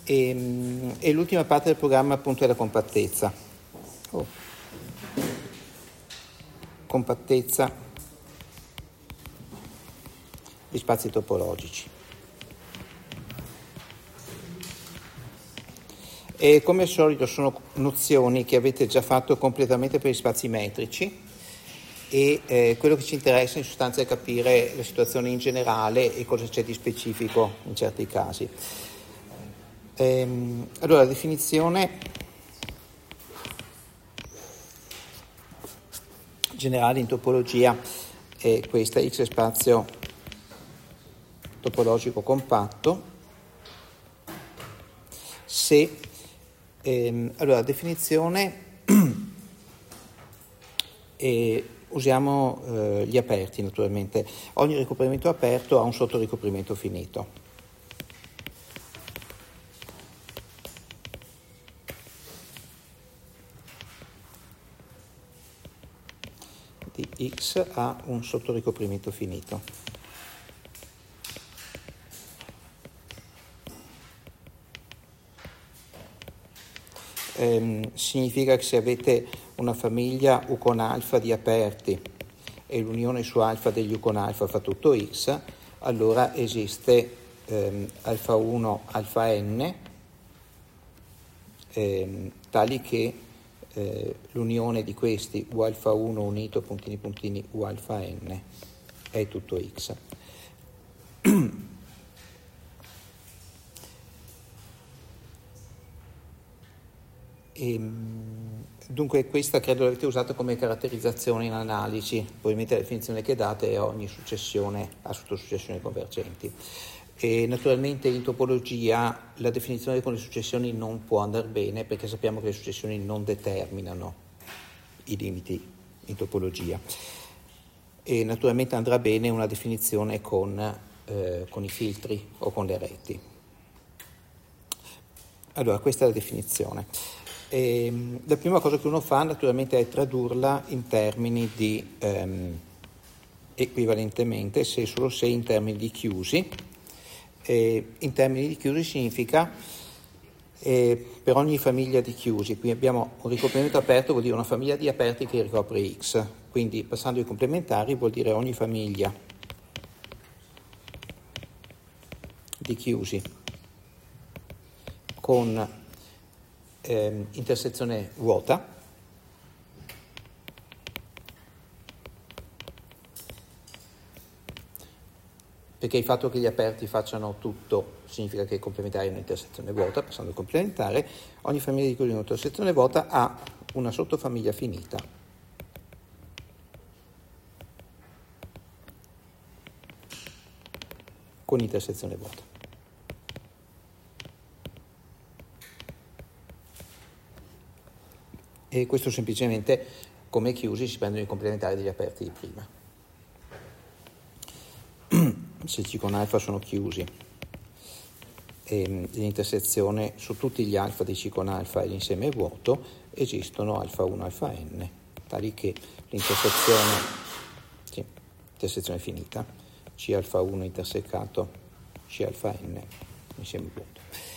E l'ultima parte del programma appunto è la compattezza. Compattezza di spazi topologici. E come al solito sono nozioni che avete già fatto completamente per gli spazi metrici e quello che ci interessa in sostanza è capire la situazione in generale e cosa c'è di specifico in certi casi. Allora, la definizione generale in topologia è questa: X è spazio topologico compatto se allora la definizione usiamo gli aperti naturalmente. Ogni ricoprimento aperto ha un sottoricoprimento finito. Di X ha un sottoricoprimento finito. Significa che se avete una famiglia U con alfa di aperti e l'unione su alfa degli U con alfa fa tutto X, allora esiste alfa 1 alfa n tali che l'unione di questi U alfa 1 unito puntini puntini U alfa n è tutto X. Dunque questa credo l'avete usata come caratterizzazione in analisi, probabilmente la definizione che date è ogni successione a sottosuccessioni convergenti. E naturalmente in topologia la definizione con le successioni non può andare bene perché sappiamo che le successioni non determinano i limiti in topologia. E naturalmente andrà bene una definizione con i filtri o con le reti. Allora, questa è la definizione. La prima cosa che uno fa naturalmente è tradurla in termini di equivalentemente, se solo se in termini di chiusi. In termini di chiusi significa per ogni famiglia di chiusi, qui abbiamo un ricoprimento aperto, vuol dire una famiglia di aperti che ricopre X, quindi passando ai complementari vuol dire ogni famiglia di chiusi con intersezione vuota, perché il fatto che gli aperti facciano tutto significa che i complementari hanno un'intersezione vuota. Passando al complementare, ogni famiglia di chiusi con intersezione vuota ha una sottofamiglia finita con intersezione vuota. E questo semplicemente come chiusi si prendono i complementari degli aperti di prima. Se C con alfa sono chiusi e l'intersezione su tutti gli alfa di C con alfa e l'insieme è vuoto, esistono alfa 1 alfa n, tali che intersezione finita, C alfa 1 intersecato C alfa n, insieme vuoto.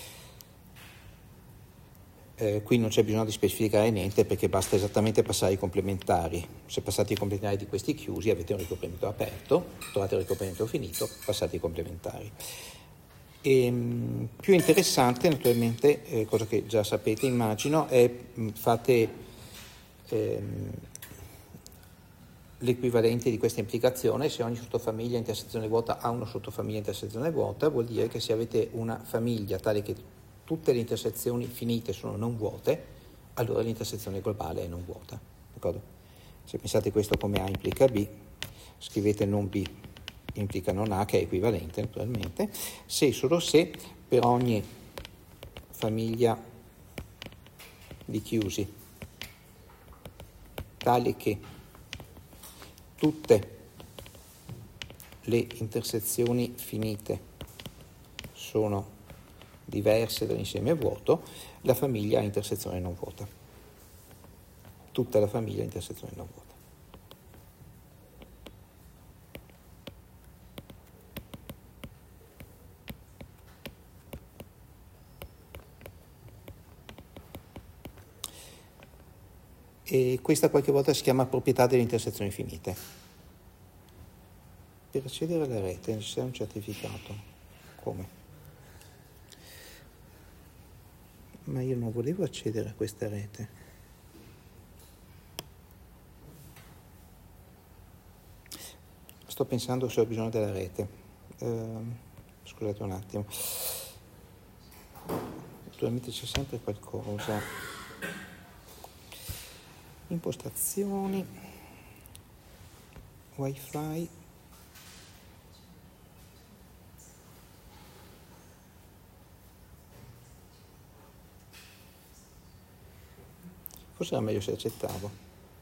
Qui non c'è bisogno di specificare niente perché basta esattamente passare i complementari. Se passate i complementari di questi chiusi avete un ricoprimento aperto, trovate il ricoprimento finito, passate i complementari. Più interessante naturalmente, cosa che già sapete immagino, è fate l'equivalente di questa implicazione. Se ogni sottofamiglia intersezione vuota ha una sottofamiglia intersezione vuota, vuol dire che se avete una famiglia tale che tutte le intersezioni finite sono non vuote, allora l'intersezione globale è non vuota. D'accordo? Se pensate questo come A implica B, scrivete non B implica non A, che è equivalente naturalmente, se solo se per ogni famiglia di chiusi tali che tutte le intersezioni finite sono diverse dall'insieme vuoto, la famiglia ha intersezione non vuota. Tutta la famiglia ha intersezione non vuota. e questa qualche volta si chiama proprietà delle intersezioni finite. Per accedere alla rete è necessario un certificato. Come? Ma io non volevo accedere a questa rete. Sto pensando se ho bisogno della rete. Scusate un attimo. Naturalmente c'è sempre qualcosa. Impostazioni, wifi, forse era meglio se accettavo.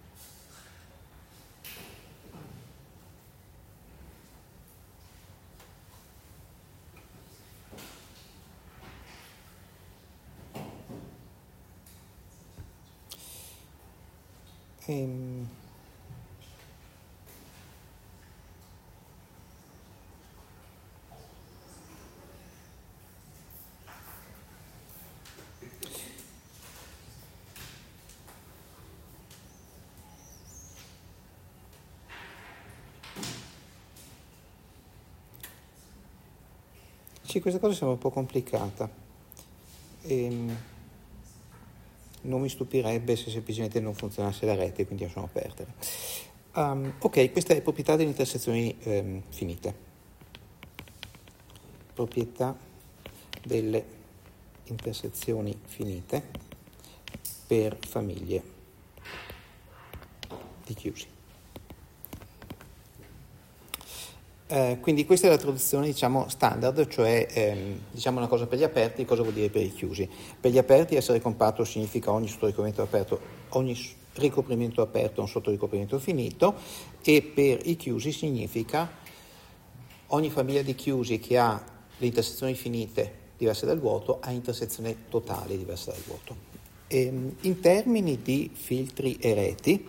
Sì, questa cosa sembra un po' complicata. Non mi stupirebbe se semplicemente non funzionasse la rete, quindi lasciamo perdere. Ok, questa è proprietà delle intersezioni finite. Proprietà delle intersezioni finite per famiglie di chiusi. Quindi questa è la traduzione, diciamo, standard, cioè diciamo una cosa per gli aperti, cosa vuol dire per i chiusi. Per gli aperti essere compatto significa ogni sottoricoprimento aperto, ogni ricoprimento aperto è un sottoricoprimento finito, e per i chiusi significa ogni famiglia di chiusi che ha le intersezioni finite diverse dal vuoto ha intersezione totale diversa dal vuoto. In termini di filtri e reti,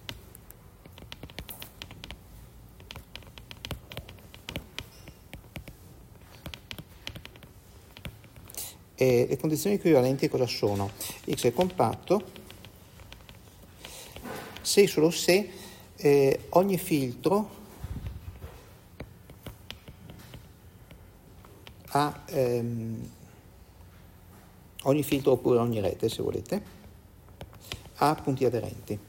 le condizioni equivalenti cosa sono? X è compatto se e solo se ogni filtro ha ogni filtro oppure ogni rete, se volete, ha punti aderenti.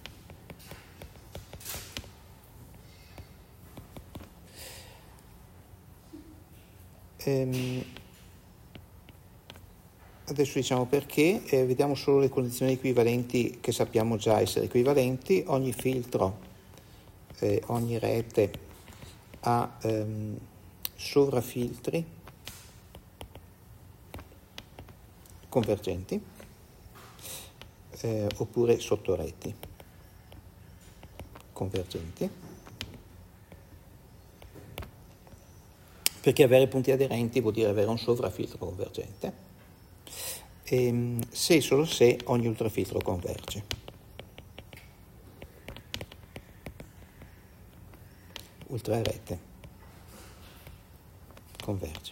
Adesso diciamo perché, vediamo solo le condizioni equivalenti che sappiamo già essere equivalenti. Ogni filtro, ogni rete ha sovrafiltri convergenti oppure sottoreti convergenti, perché avere punti aderenti vuol dire avere un sovrafiltro convergente. Se e solo se ogni ultrafiltro converge. Ultrarete converge.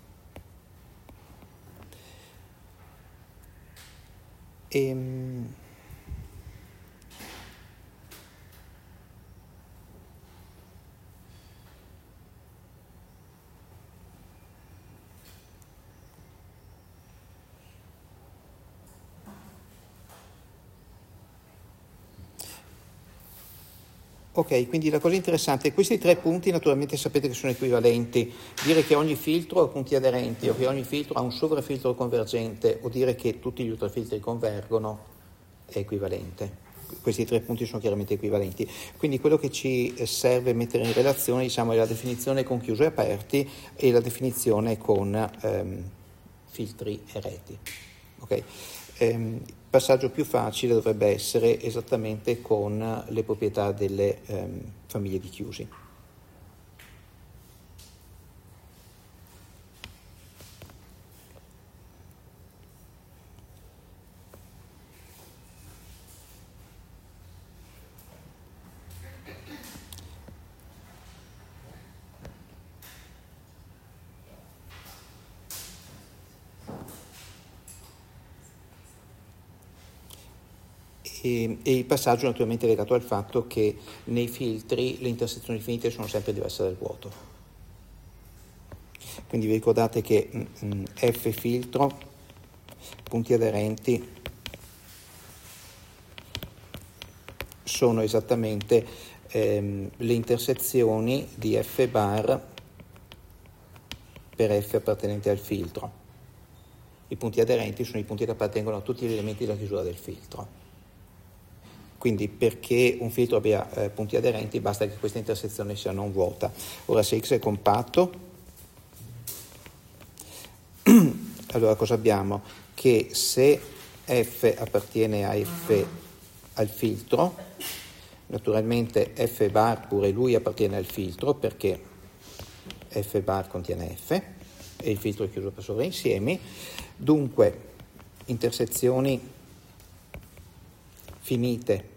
Ok, quindi la cosa interessante è questi tre punti naturalmente sapete che sono equivalenti. Dire che ogni filtro ha punti aderenti o che ogni filtro ha un sovrafiltro convergente o dire che tutti gli ultrafiltri convergono è equivalente. Questi tre punti sono chiaramente equivalenti. Quindi quello che ci serve mettere in relazione, diciamo, è la definizione con chiusi e aperti e la definizione con filtri e reti. Ok? Il passaggio più facile dovrebbe essere esattamente con le proprietà delle famiglie di chiusi. E il passaggio naturalmente è legato al fatto che nei filtri le intersezioni finite sono sempre diverse dal vuoto. Quindi vi ricordate che F filtro, punti aderenti, sono esattamente le intersezioni di F bar per F appartenente al filtro. I punti aderenti sono i punti che appartengono a tutti gli elementi della chiusura del filtro. Quindi perché un filtro abbia punti aderenti basta che questa intersezione sia non vuota. Ora se X è compatto, allora cosa abbiamo? Che se F appartiene a F al filtro, naturalmente F bar pure lui appartiene al filtro perché F bar contiene F e il filtro è chiuso per sovrainsiemi. Dunque intersezioni finite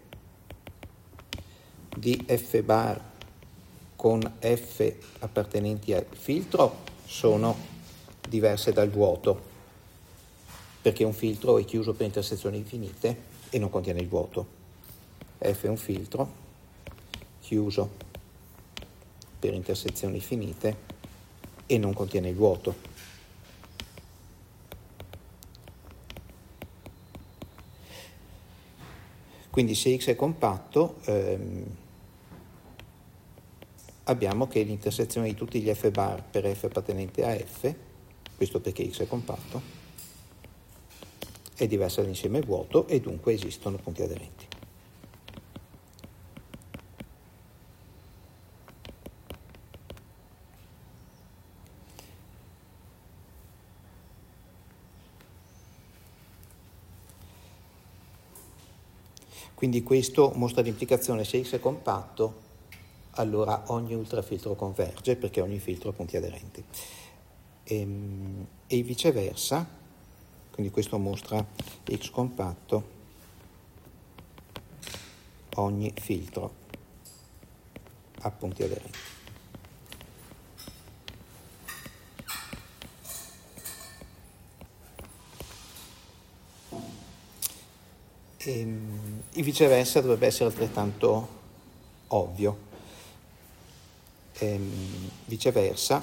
di F bar con F appartenenti al filtro sono diverse dal vuoto, perché un filtro è chiuso per intersezioni infinite e non contiene il vuoto. F è un filtro chiuso per intersezioni finite e non contiene il vuoto. Quindi se X è compatto, abbiamo che l'intersezione di tutti gli F bar per F appartenente a F, questo perché X è compatto, è diversa dall'insieme vuoto e dunque esistono punti aderenti. Quindi questo mostra l'implicazione: se X è compatto, allora ogni ultrafiltro converge perché ogni filtro ha punti aderenti. E viceversa, quindi questo mostra X compatto, ogni filtro ha punti aderenti. E viceversa dovrebbe essere altrettanto ovvio. Viceversa,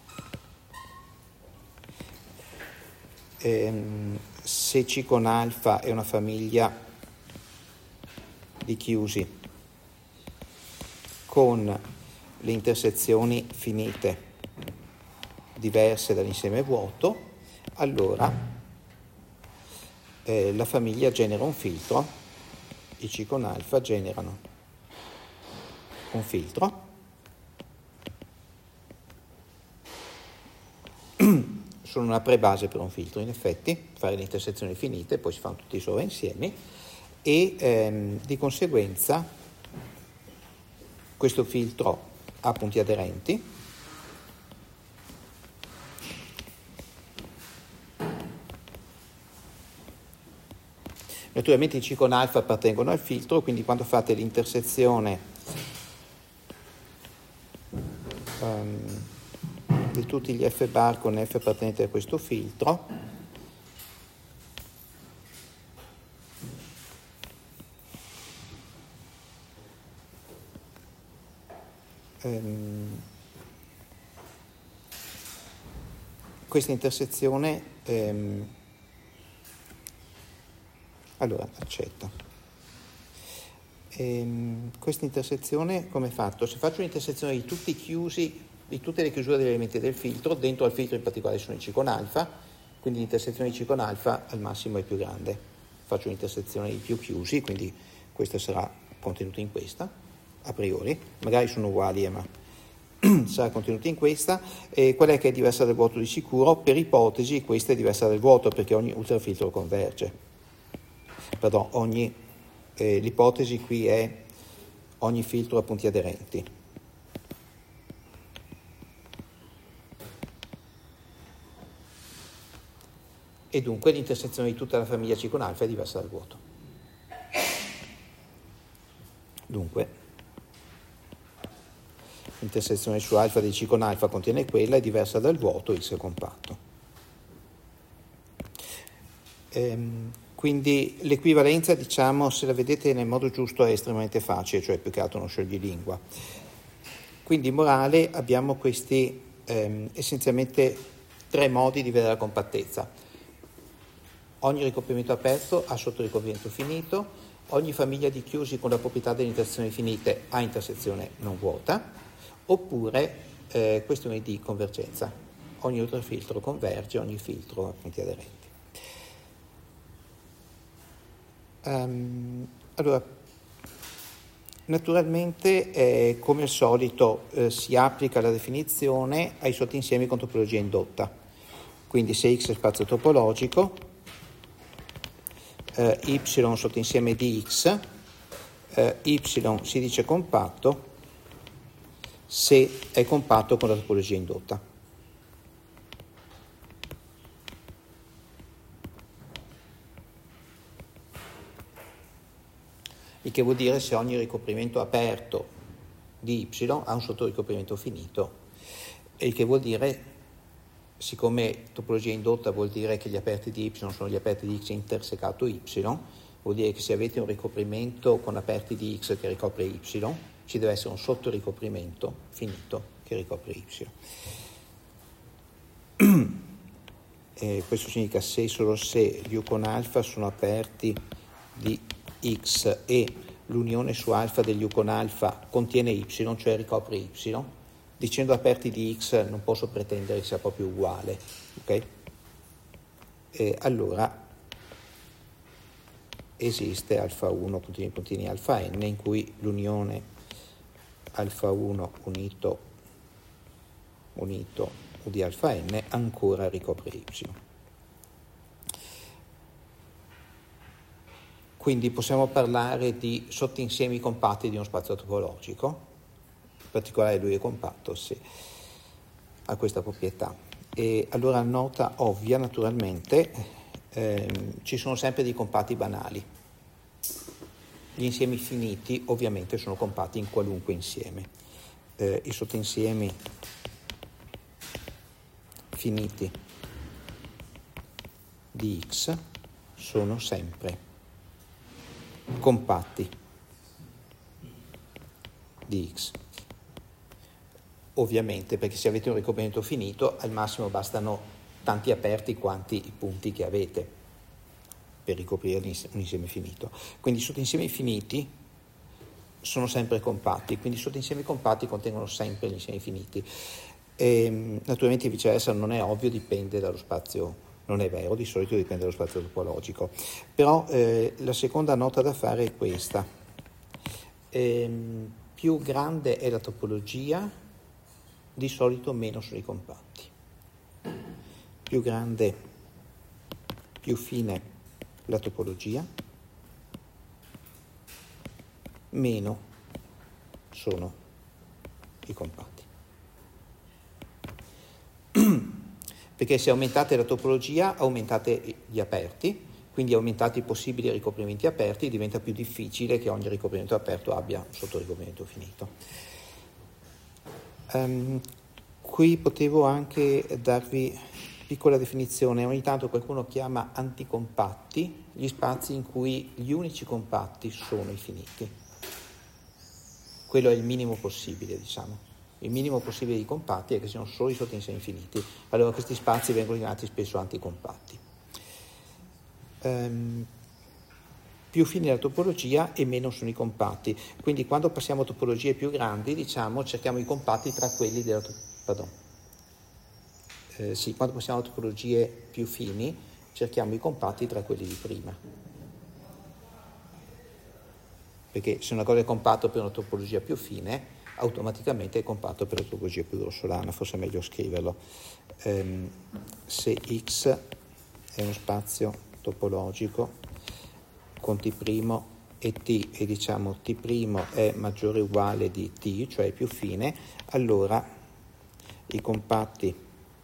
se C con alfa è una famiglia di chiusi con le intersezioni finite diverse dall'insieme vuoto, allora la famiglia genera un filtro, i C con alfa generano un filtro sono una prebase per un filtro, in effetti, fare le intersezioni finite, poi si fanno tutti i sovrainsiemi e di conseguenza questo filtro ha punti aderenti. Naturalmente i C con alfa appartengono al filtro, quindi quando fate l'intersezione di tutti gli F bar con F appartenenti a questo filtro, questa intersezione allora accetto. Questa intersezione come è fatto? Se faccio un'intersezione di tutti i chiusi, di tutte le chiusure degli elementi del filtro, dentro al filtro in particolare sono i C con alfa, quindi l'intersezione di C con alfa al massimo è più grande. Faccio un'intersezione di più chiusi, quindi questa sarà contenuta in questa, a priori, magari sono uguali ma sarà contenuta in questa. E qual è che è diversa dal vuoto di sicuro? Per ipotesi questa è diversa dal vuoto perché ogni ultrafiltro converge. Pardon, l'ipotesi qui è ogni filtro ha punti aderenti. E dunque l'intersezione di tutta la famiglia C con alfa è diversa dal vuoto. Dunque, l'intersezione su alfa di C con alfa contiene quella, è diversa dal vuoto, X è compatto. Quindi l'equivalenza, diciamo, se la vedete nel modo giusto, è estremamente facile, cioè più che altro uno scioglilingua. Quindi in morale abbiamo questi essenzialmente 3 modi di vedere la compattezza. Ogni ricoprimento aperto ha sottoricoprimento finito, ogni famiglia di chiusi con la proprietà delle intersezioni finite ha intersezione non vuota, oppure questione di convergenza. Ogni ultrafiltro converge, ogni filtro ha punti aderenti. Allora, naturalmente, come al solito, si applica la definizione ai sottoinsiemi con topologia indotta. Quindi se X è spazio topologico, Y sottoinsieme di X, Y si dice compatto se è compatto con la topologia indotta. Il che vuol dire se ogni ricoprimento aperto di Y ha un sottoricoprimento finito, e il che vuol dire, siccome topologia indotta vuol dire che gli aperti di Y sono gli aperti di X intersecato Y, vuol dire che se avete un ricoprimento con aperti di X che ricopre Y, ci deve essere un sottoricoprimento finito che ricopre Y. Questo significa se e solo se gli U con alfa sono aperti di X e l'unione su alfa degli U con alfa contiene Y, cioè ricopre Y, dicendo aperti di X non posso pretendere che sia proprio uguale, ok? Allora esiste alfa 1 puntini alfa n in cui l'unione alfa 1 unito U di alfa n ancora ricopre Y. Quindi possiamo parlare di sottoinsiemi compatti di uno spazio topologico, in particolare lui è compatto se ha questa proprietà. E allora nota ovvia, naturalmente, ci sono sempre dei compatti banali. Gli insiemi finiti ovviamente sono compatti in qualunque insieme. I sottoinsiemi finiti di X sono sempre compatti di X. Ovviamente, perché se avete un ricoprimento finito, al massimo bastano tanti aperti quanti i punti che avete per ricoprire un insieme finito. Quindi i sottoinsiemi finiti sono sempre compatti, quindi i sottoinsiemi compatti contengono sempre gli insiemi finiti. E, naturalmente viceversa non è ovvio, dipende dallo spazio. Non è vero, di solito dipende dallo spazio topologico. Però la seconda nota da fare è questa. Più grande è la topologia, di solito meno sono i compatti. Più grande, più fine la topologia, meno sono i compatti. Perché se aumentate la topologia aumentate gli aperti, quindi aumentate i possibili ricoprimenti aperti, diventa più difficile che ogni ricoprimento aperto abbia un sottoricoprimento finito. Qui potevo anche darvi piccola definizione. Ogni tanto qualcuno chiama anticompatti gli spazi in cui gli unici compatti sono i finiti. Quello è il minimo possibile, diciamo. Il minimo possibile di compatti è che siano solo i sottoinsiemi finiti. Allora questi spazi vengono chiamati spesso anticompatti. Più fine la topologia e meno sono i compatti. Quindi quando passiamo a topologie più grandi, diciamo, cerchiamo i compatti tra quelli della quando passiamo a topologie più fini, cerchiamo i compatti tra quelli di prima. Perché se una cosa è compatto per una topologia più fine, automaticamente è compatto per la topologia più grossolana, forse è meglio scriverlo. Se X è uno spazio topologico con T' e T, e diciamo T' è maggiore o uguale di T, cioè più fine, allora i compatti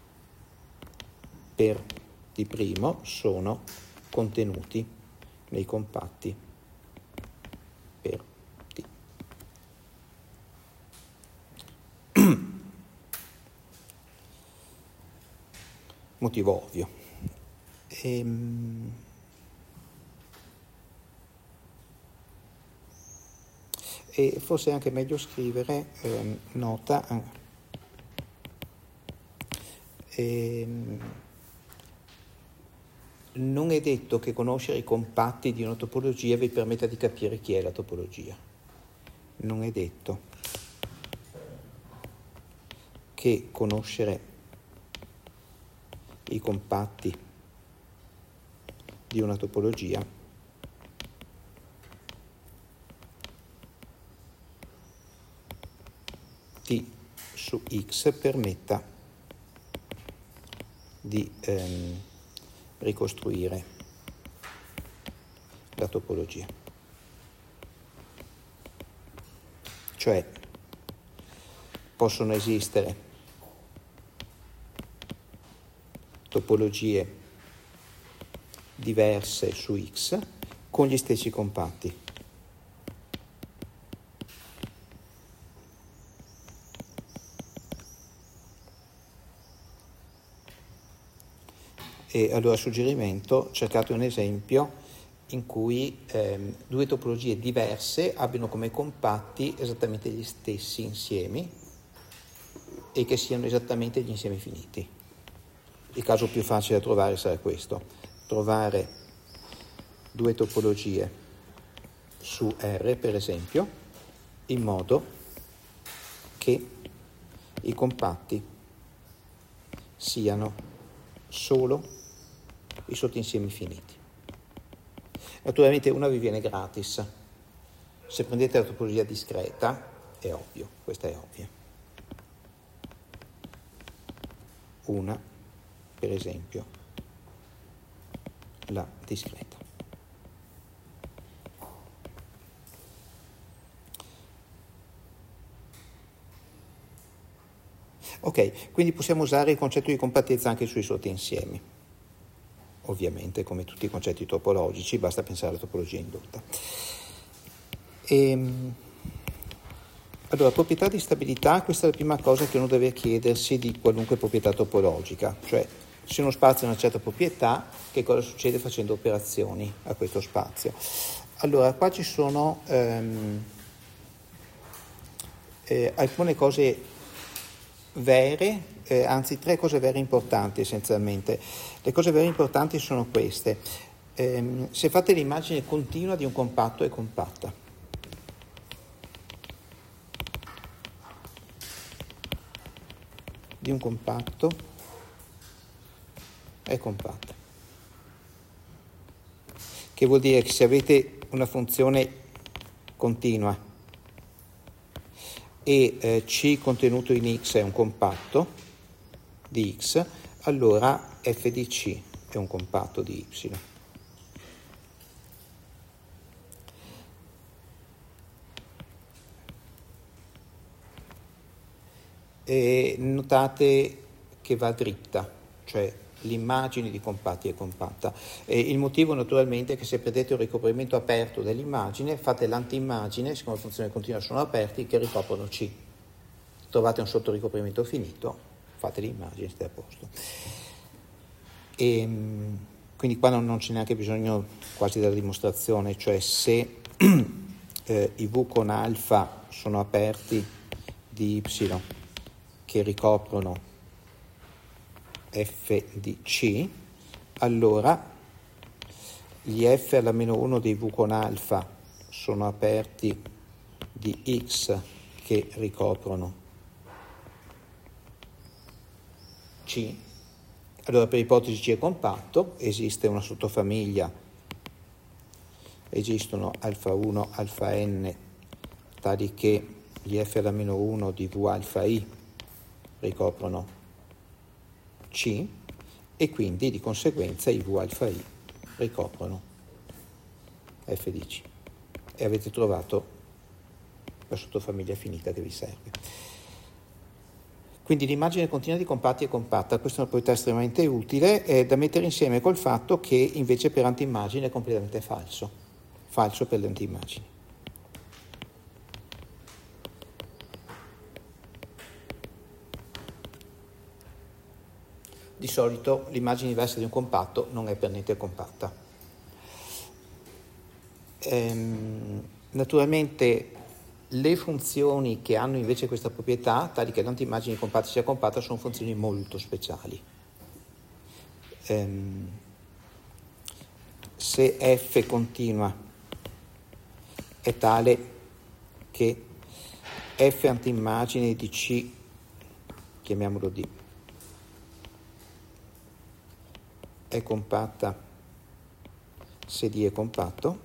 per T' sono contenuti nei compatti per T. Motivo ovvio. e forse è anche meglio scrivere nota non è detto che conoscere i compatti di una topologia vi permetta di capire chi è la topologia. Non è detto che conoscere i compatti di una topologia T su X permetta di ricostruire la topologia. Cioè, possono esistere topologie diverse su X con gli stessi compatti. E allora suggerimento, cercate un esempio in cui due topologie diverse abbiano come compatti esattamente gli stessi insiemi e che siano esattamente gli insiemi finiti. Il caso più facile da trovare sarà questo: trovare due topologie su R, per esempio, in modo che i compatti siano solo i sottoinsiemi finiti. Naturalmente una vi viene gratis. Se prendete la topologia discreta, è ovvio, questa è ovvia. Una, per esempio, la discreta. Ok, quindi possiamo usare il concetto di compattezza anche sui sottoinsiemi. Ovviamente, come tutti i concetti topologici, basta pensare alla topologia indotta. Allora, proprietà di stabilità, questa è la prima cosa che uno deve chiedersi di qualunque proprietà topologica, cioè se uno spazio ha una certa proprietà, che cosa succede facendo operazioni a questo spazio. Allora, qua ci sono alcune cose vere, anzi 3 cose vere importanti essenzialmente. Le cose vere importanti sono queste. Se fate l'immagine continua di un compatto è compatta. Di un compatto è compatta. Che vuol dire che se avete una funzione continua e C contenuto in X è un compatto di X, allora f di C è un compatto di Y. E notate che va dritta, cioè l'immagine di compatti è compatta. E il motivo naturalmente è che se prendete un ricoprimento aperto dell'immagine, fate l'antimmagine, siccome le funzioni continue sono aperti, che ricoprono C. Trovate un sottoricoprimento finito, fate l'immagine, state a posto. E quindi qua non c'è neanche bisogno quasi della dimostrazione, cioè se i V con alfa sono aperti di Y che ricoprono f di C, allora gli f alla meno 1 dei V con alfa sono aperti di X che ricoprono C. Allora per ipotesi C è compatto, esiste una sottofamiglia, esistono alfa 1, alfa n, tali che gli f alla meno 1 di V alfa I ricoprono C e quindi di conseguenza i V alfa I ricoprono f di C e avete trovato la sottofamiglia finita che vi serve. Quindi l'immagine continua di compatti è compatta, questa è una proprietà estremamente utile da mettere insieme col fatto che invece per antimmagine è completamente falso per le antimmagini. Di solito l'immagine inversa di un compatto non è per niente compatta. Naturalmente Le funzioni che hanno invece questa proprietà, tali che l'antimmagine di compatti sia compatta, sono funzioni molto speciali. Se f continua è tale che f antimmagine di C, chiamiamolo D, è compatta se D è compatto,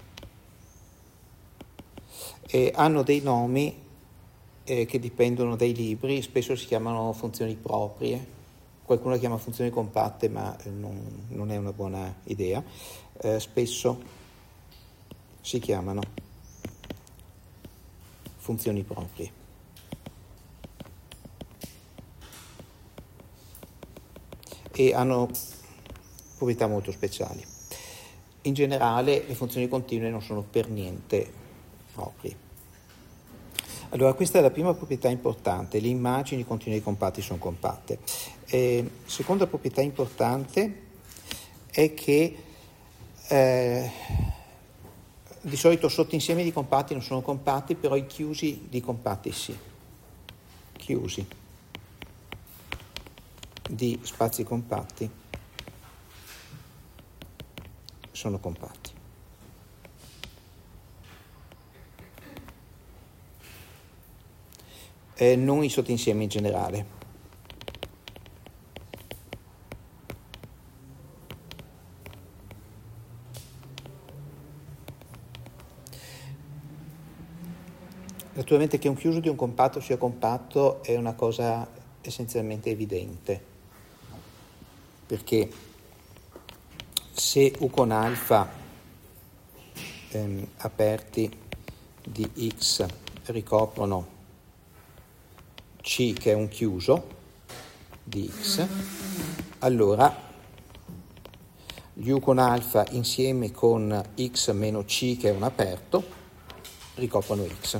e hanno dei nomi che dipendono dai libri, spesso si chiamano funzioni proprie, qualcuno le chiama funzioni compatte, ma non è una buona idea, spesso si chiamano funzioni proprie. E hanno proprietà molto speciali. In generale le funzioni continue non sono per niente proprie. Allora, questa è la prima proprietà importante: le immagini continue dei compatti sono compatte. Seconda proprietà importante è che di solito sottoinsiemi di compatti non sono compatti, però i chiusi di compatti sì. Chiusi di spazi compatti sono compatti. Non i sottoinsiemi in generale. Naturalmente che un chiuso di un compatto sia compatto è una cosa essenzialmente evidente, perché se U con alfa aperti di X ricoprono C, che è un chiuso di X, allora gli U con alfa insieme con X meno C, che è un aperto, ricoprono X.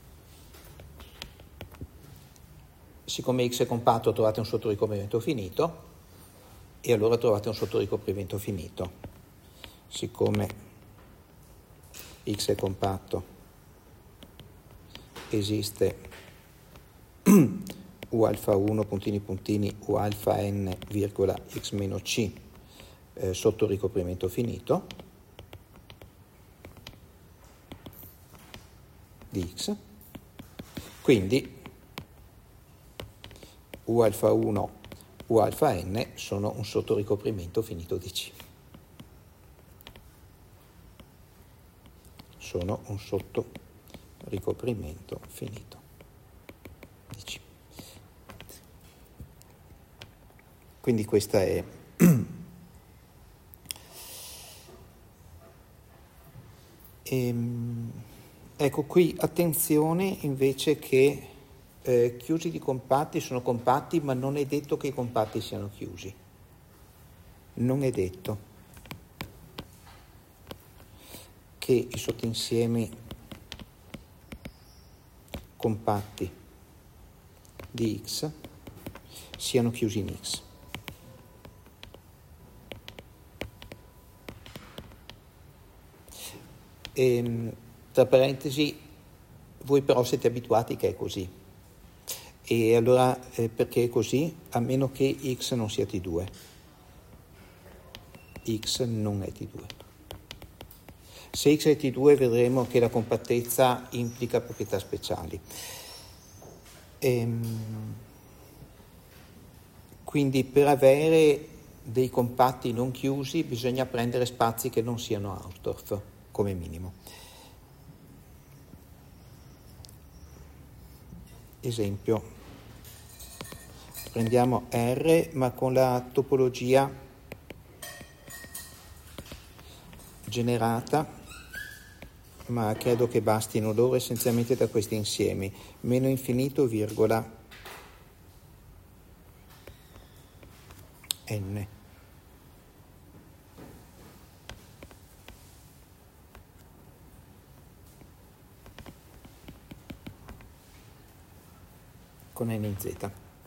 Siccome X è compatto trovate un sottoricoprimento finito, e allora trovate un sottoricoprimento finito. Siccome X è compatto, esiste U alfa 1 puntini puntini U alfa n virgola X meno C sottoricoprimento finito di X. Quindi U alfa 1, U alfa n sono un sottoricoprimento finito di C. Sono un sottoricoprimento finito di C. Quindi questa è ecco qui attenzione invece che chiusi di compatti sono compatti, ma non è detto che i compatti siano chiusi. Non è detto che i sottoinsiemi compatti di X siano chiusi in X. Tra parentesi, voi però siete abituati che è così. E allora perché è così? A meno che X non sia T2. X non è T2. Se X è T2 vedremo che la compattezza implica proprietà speciali. Quindi per avere dei compatti non chiusi bisogna prendere spazi che non siano Hausdorff, come minimo. Esempio, prendiamo R ma con la topologia generata, ma credo che bastino loro essenzialmente da questi insiemi, meno infinito virgola n. Con n in z.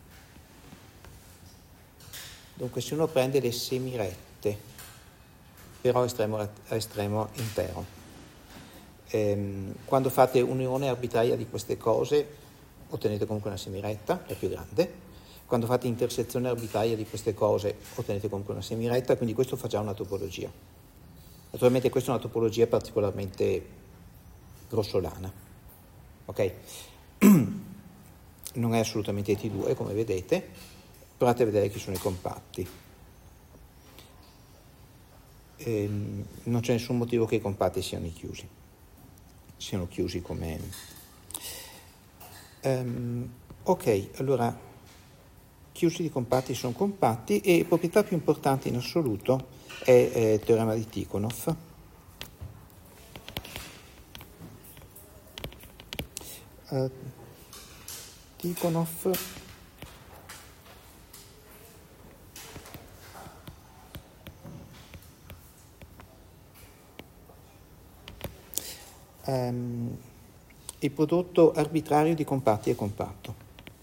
Dunque se uno prende le semirette, però a estremo intero, Quando fate unione arbitraria di queste cose ottenete comunque una semiretta, la più grande. Quando fate intersezione arbitraria di queste cose ottenete comunque una semiretta, quindi questo fa già una topologia. Naturalmente questa è una topologia particolarmente grossolana, ok? Non è assolutamente T2 come vedete, provate a vedere chi sono i compatti. Non c'è nessun motivo che i compatti siano chiusi come... ok, allora chiusi di compatti sono compatti e proprietà più importante in assoluto è il teorema di Tikhonov. Tikhonov il prodotto arbitrario di compatti è compatto.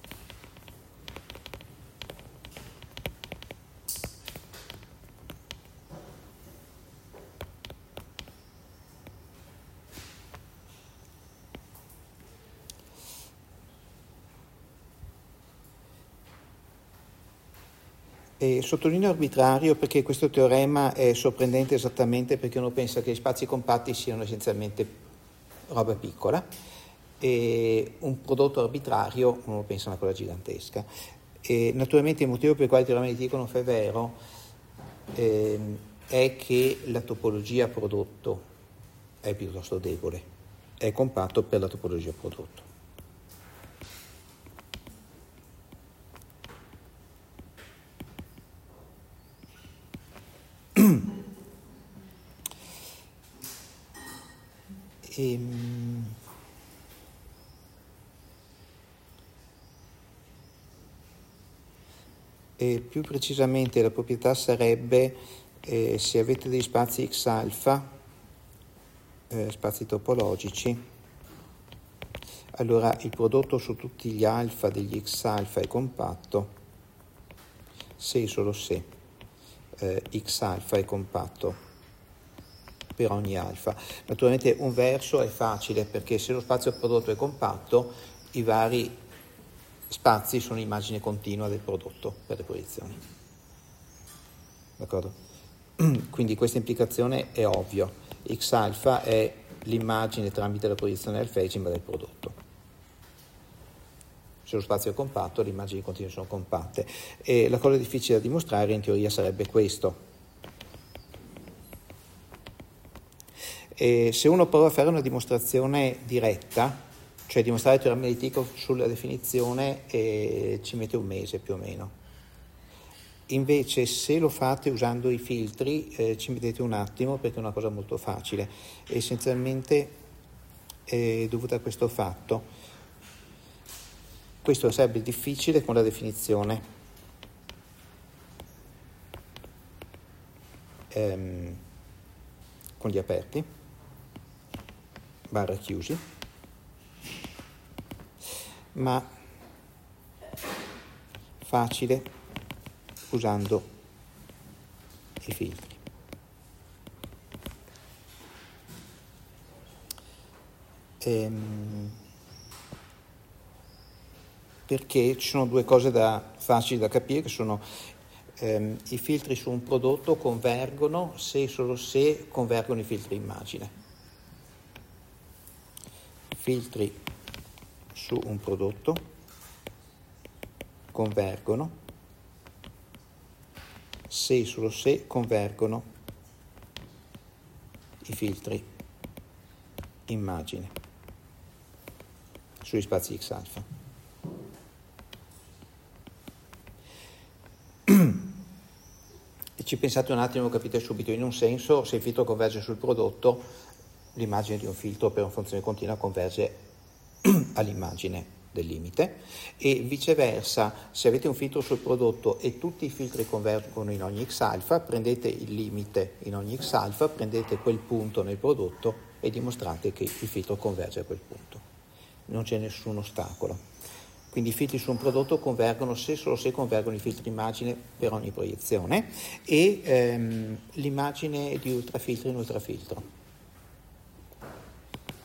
E sottolineo arbitrario perché questo teorema è sorprendente esattamente perché uno pensa che gli spazi compatti siano essenzialmente roba piccola e un prodotto arbitrario uno pensa a una cosa gigantesca. E naturalmente il motivo per il quale il teorema di Tikhonov è vero è che la topologia prodotto è piuttosto debole, è compatto per la topologia prodotto. E più precisamente la proprietà sarebbe se avete degli spazi X alfa, spazi topologici, allora il prodotto su tutti gli alfa degli X alfa è compatto se e solo se X alfa è compatto per ogni alfa. Naturalmente un verso è facile perché se lo spazio prodotto è compatto i vari spazi sono immagine continua del prodotto per le proiezioni. D'accordo? Quindi questa implicazione è ovvia. X alfa è l'immagine tramite la proiezione alfegima del prodotto. Se lo spazio è compatto, le immagini continue sono compatte. E la cosa difficile da dimostrare in teoria sarebbe questo. E se uno prova a fare una dimostrazione diretta, cioè dimostrare il teorema di Tikhonov sulla definizione, ci mette un mese più o meno. Invece se lo fate usando i filtri ci mettete un attimo perché è una cosa molto facile. Essenzialmente è dovuta a questo fatto. Questo sarebbe difficile con la definizione con gli aperti barra chiusi, ma facile usando i filtri. Perché ci sono due cose facili da capire che sono i filtri su un prodotto convergono se e solo se convergono i filtri immagine. Filtri su un prodotto convergono se e solo se convergono i filtri immagine sugli spazi X alfa. E ci pensate un attimo, capite subito, in un senso se il filtro converge sul prodotto l'immagine di un filtro per una funzione continua converge all'immagine del limite e viceversa, se avete un filtro sul prodotto e tutti i filtri convergono in ogni X alfa, prendete il limite in ogni X alfa, prendete quel punto nel prodotto e dimostrate che il filtro converge a quel punto. Non c'è nessun ostacolo. Quindi i filtri su un prodotto convergono se solo se convergono i filtri immagine per ogni proiezione e l'immagine di ultrafiltro in ultrafiltro.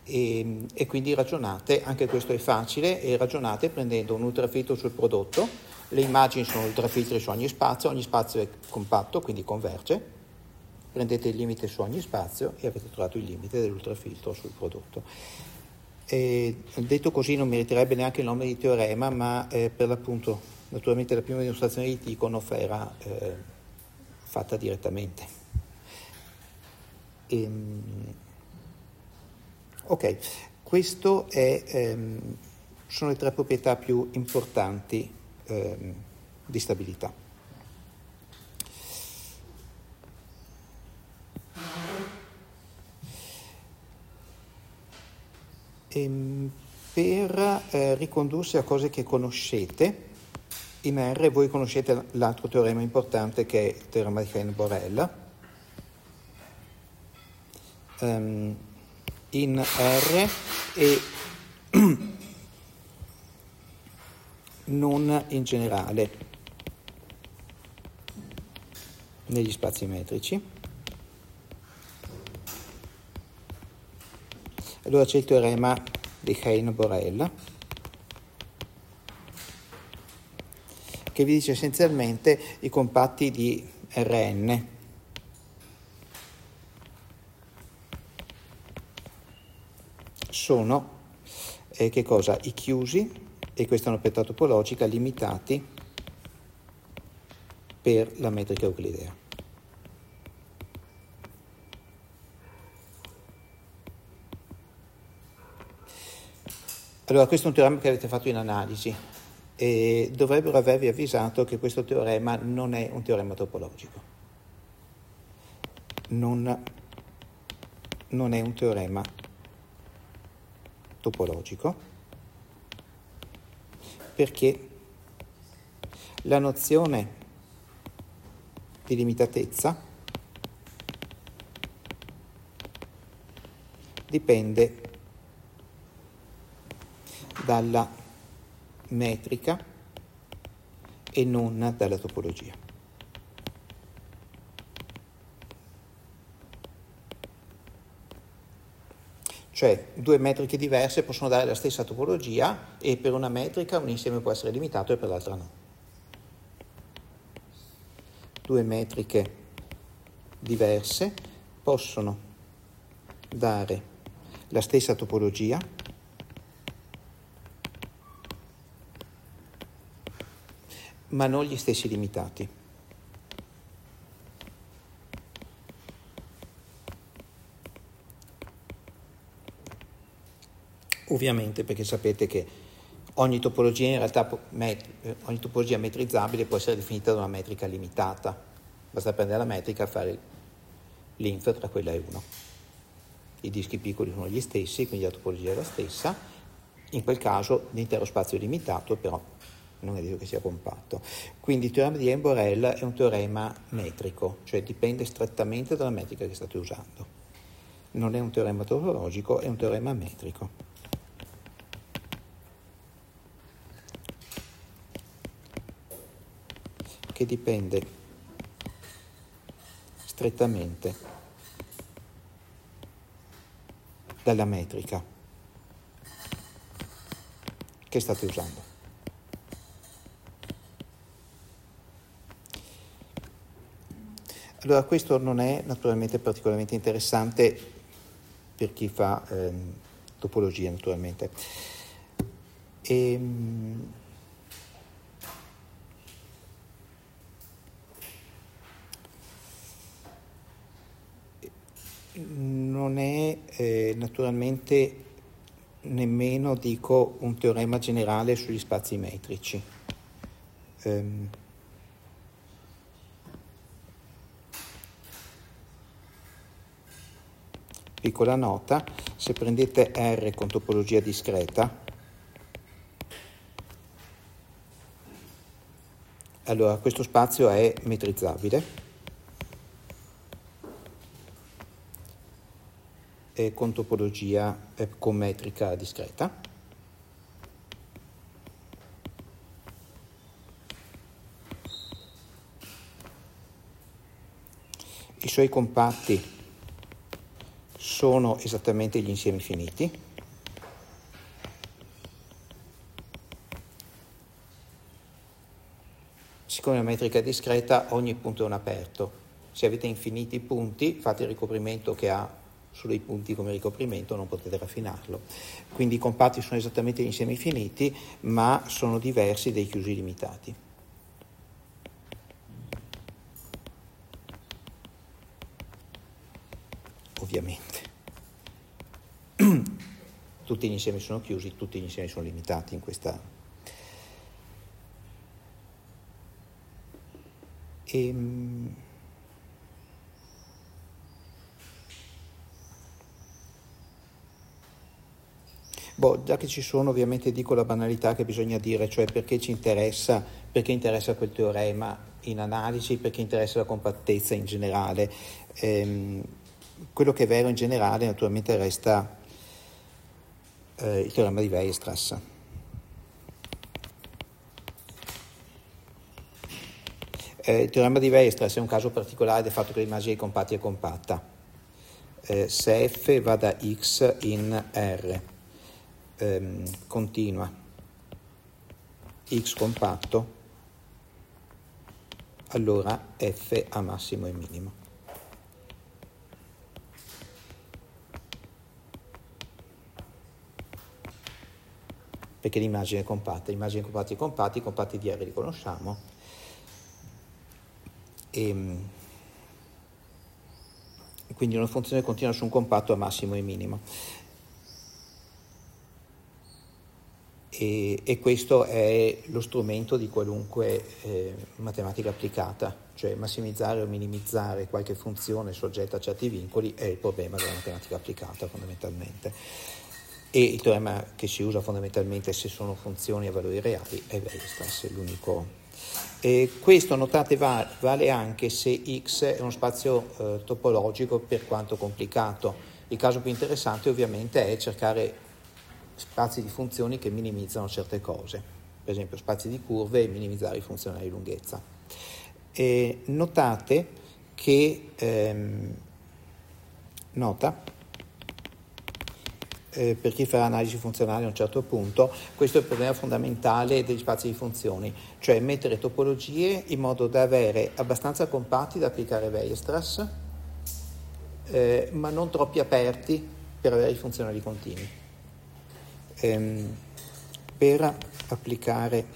e quindi ragionate, anche questo è facile, e ragionate prendendo un ultrafiltro sul prodotto, le immagini sono ultrafiltri su ogni spazio è compatto, quindi converge, prendete il limite su ogni spazio e avete trovato il limite dell'ultrafiltro sul prodotto. Detto così non meriterebbe neanche il nome di teorema, ma per l'appunto naturalmente la prima dimostrazione di Tikhonov era fatta direttamente. Ok, questo sono le tre proprietà più importanti di stabilità. Per ricondursi a cose che conoscete, in R voi conoscete l'altro teorema importante che è il teorema di Heine-Borel. In R e non in generale negli spazi metrici. Allora c'è il teorema di Heine-Borel che vi dice essenzialmente i compatti di Rn sono che cosa? I chiusi, e questa è una proprietà topologica, limitati per la metrica euclidea. Allora, questo è un teorema che avete fatto in analisi e dovrebbero avervi avvisato che questo teorema non è un teorema topologico. Non è un teorema topologico perché la nozione di limitatezza dipende dalla metrica e non dalla topologia. Cioè, due metriche diverse possono dare la stessa topologia e per una metrica un insieme può essere limitato e per l'altra no. Due metriche diverse possono dare la stessa topologia ma non gli stessi limitati. Ovviamente perché sapete che ogni topologia in realtà ogni topologia metrizzabile può essere definita da una metrica limitata. Basta prendere la metrica e fare l'inf tra quella e 1. I dischi piccoli sono gli stessi, quindi la topologia è la stessa. In quel caso l'intero spazio è limitato, però non è detto che sia compatto. Quindi il teorema di Heine-Borel è un teorema metrico, cioè dipende strettamente dalla metrica che state usando. Non è un teorema topologico, è un teorema metrico. Che dipende strettamente dalla metrica che state usando. Allora, questo non è naturalmente particolarmente interessante per chi fa topologia, naturalmente. Non è naturalmente nemmeno, dico, un teorema generale sugli spazi metrici. Piccola nota, se prendete R con topologia discreta, allora questo spazio è metrizzabile con topologia con metrica discreta. I suoi compatti sono esattamente gli insiemi finiti. Siccome è una metrica discreta, ogni punto è un aperto. Se avete infiniti punti, fate il ricoprimento che ha su dei punti come ricoprimento, non potete raffinarlo. Quindi i compatti sono esattamente gli insiemi finiti, ma sono diversi dai chiusi limitati. Ovviamente. Tutti gli insiemi sono chiusi, tutti gli insiemi sono limitati in questa. Già che ci sono, ovviamente dico la banalità che bisogna dire, cioè perché interessa quel teorema in analisi, perché interessa la compattezza in generale. Quello che è vero in generale naturalmente resta il teorema di Weierstrass. Il teorema di Weierstrass è un caso particolare del fatto che l'immagine dei compatti è compatta. Se f va da x in R, continua x compatto, allora f ha massimo e minimo. Perché l'immagine è compatta, l'immagine compatti i compatti di R li conosciamo. Quindi una funzione continua su un compatto a massimo e minimo. E questo è lo strumento di qualunque matematica applicata, cioè massimizzare o minimizzare qualche funzione soggetta a certi vincoli è il problema della matematica applicata fondamentalmente. E il teorema che si usa fondamentalmente se sono funzioni a valori reali è Weierstrass, è l'unico. Questo, notate, vale anche se X è uno spazio topologico, per quanto complicato. Il caso più interessante ovviamente è cercare spazi di funzioni che minimizzano certe cose, per esempio spazi di curve e minimizzare i funzionali di lunghezza. Notate che per chi farà analisi funzionale a un certo punto, questo è il problema fondamentale degli spazi di funzioni, cioè mettere topologie in modo da avere abbastanza compatti da applicare Weierstrass, ma non troppi aperti per avere i funzionali continui. Per applicare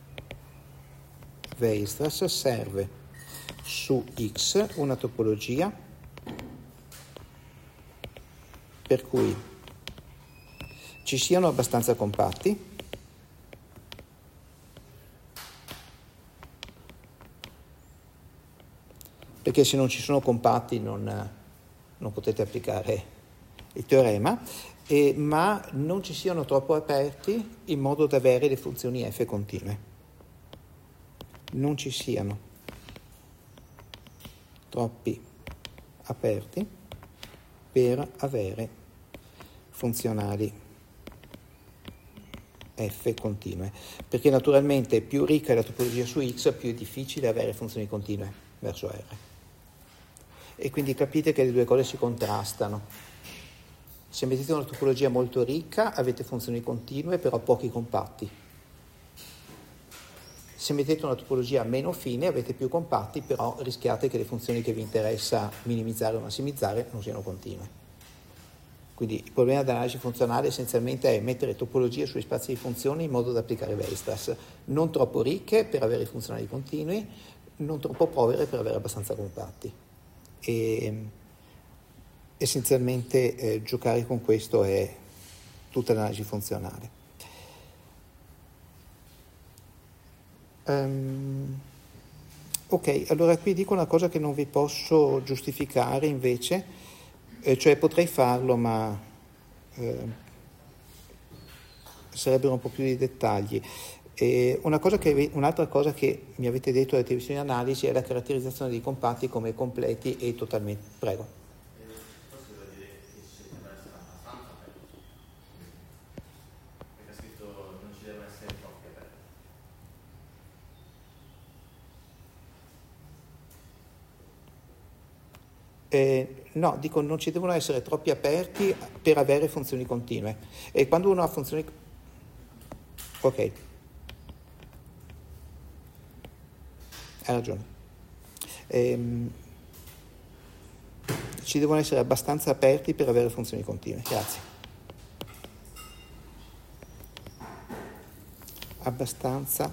Weierstrass serve su X una topologia per cui ci siano abbastanza compatti, perché se non ci sono compatti non potete applicare il teorema, ma non ci siano troppo aperti in modo da avere le funzioni f continue. Non ci siano troppi aperti per avere funzionali f continue, perché naturalmente più ricca è la topologia su X, più è difficile avere funzioni continue verso R. E quindi capite che le due cose si contrastano. Se mettete una topologia molto ricca avete funzioni continue, però pochi compatti. Se mettete una topologia meno fine avete più compatti, però rischiate che le funzioni che vi interessa minimizzare o massimizzare non siano continue. Quindi il problema dell'analisi funzionale essenzialmente è mettere topologie sui spazi di funzioni in modo da applicare Weierstrass, non troppo ricche per avere i funzionali continui, non troppo povere per avere abbastanza compatti. E essenzialmente giocare con questo è tutta l'analisi funzionale. Ok, allora qui dico una cosa che non vi posso giustificare invece, cioè potrei farlo, ma sarebbero un po' più di dettagli. Un'altra cosa che mi avete detto alle televisioni di analisi è la caratterizzazione dei compatti come completi e totalmente. Prego. Forse vuol dire che ci deve essere abbastanza aperto, perché ha scritto non ci devono essere troppi aperti. No, dico non ci devono essere troppi aperti per avere funzioni continue. E quando uno ha funzioni... Ok, hai ragione. Ci devono essere abbastanza aperti per avere funzioni continue. Grazie. Abbastanza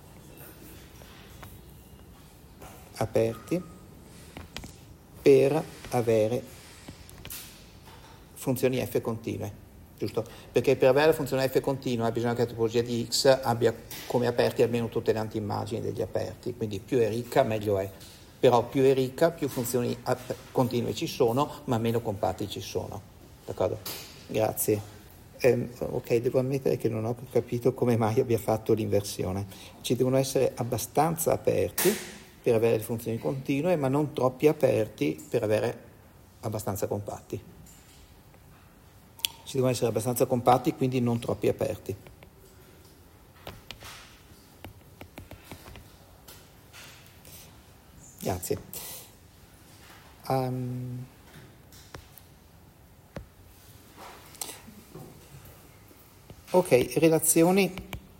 aperti per avere funzioni f continue, giusto? Perché per avere la funzione f continua bisogna che la topologia di X abbia come aperti almeno tutte le antiimmagini degli aperti, quindi più è ricca meglio è. Però più è ricca, più funzioni continue ci sono, ma meno compatti ci sono. D'accordo? Grazie. Ok, devo ammettere che non ho capito come mai abbia fatto l'inversione. Ci devono essere abbastanza aperti per avere le funzioni continue, ma non troppi aperti per avere abbastanza compatti. Ci devono essere abbastanza compatti, quindi non troppi aperti. Grazie. Ok, relazioni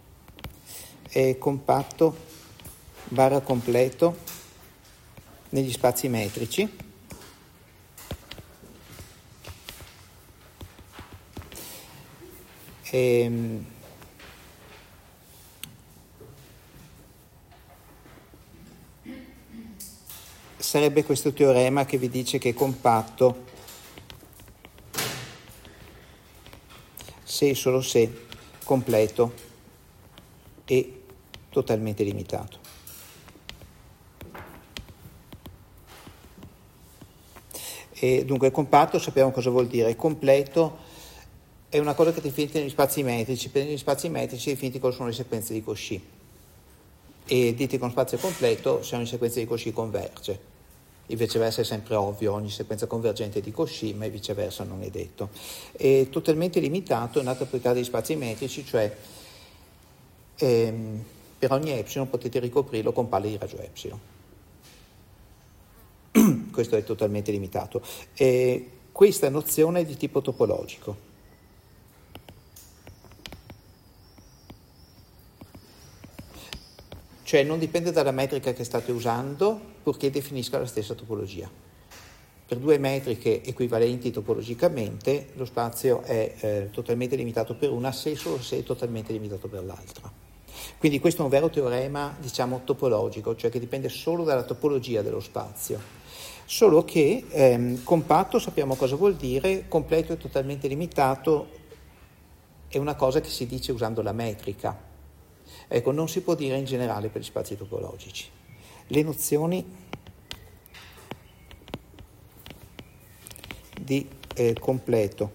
compatto barra completo negli spazi metrici. Sarebbe questo teorema che vi dice che è compatto se e solo se completo e totalmente limitato. E dunque compatto sappiamo cosa vuol dire. Completo è una cosa che è definita negli spazi metrici. Per negli spazi metrici è definiti cosa sono le sequenze di Cauchy. E dite che uno spazio completo se ogni sequenza di Cauchy converge. Il viceversa è sempre ovvio, ogni sequenza convergente di Cauchy, ma il viceversa non è detto. È totalmente limitato, è una proprietà degli spazi metrici, cioè per ogni epsilon potete ricoprirlo con palle di raggio epsilon. Questo è totalmente limitato. Questa nozione è di tipo topologico. Cioè non dipende dalla metrica che state usando, purché definisca la stessa topologia. Per due metriche equivalenti topologicamente, lo spazio è totalmente limitato per una se solo se è totalmente limitato per l'altra. Quindi questo è un vero teorema, diciamo, topologico, cioè che dipende solo dalla topologia dello spazio. Solo che compatto sappiamo cosa vuol dire, completo e totalmente limitato è una cosa che si dice usando la metrica. Ecco, non si può dire in generale per gli spazi topologici. Le nozioni di completo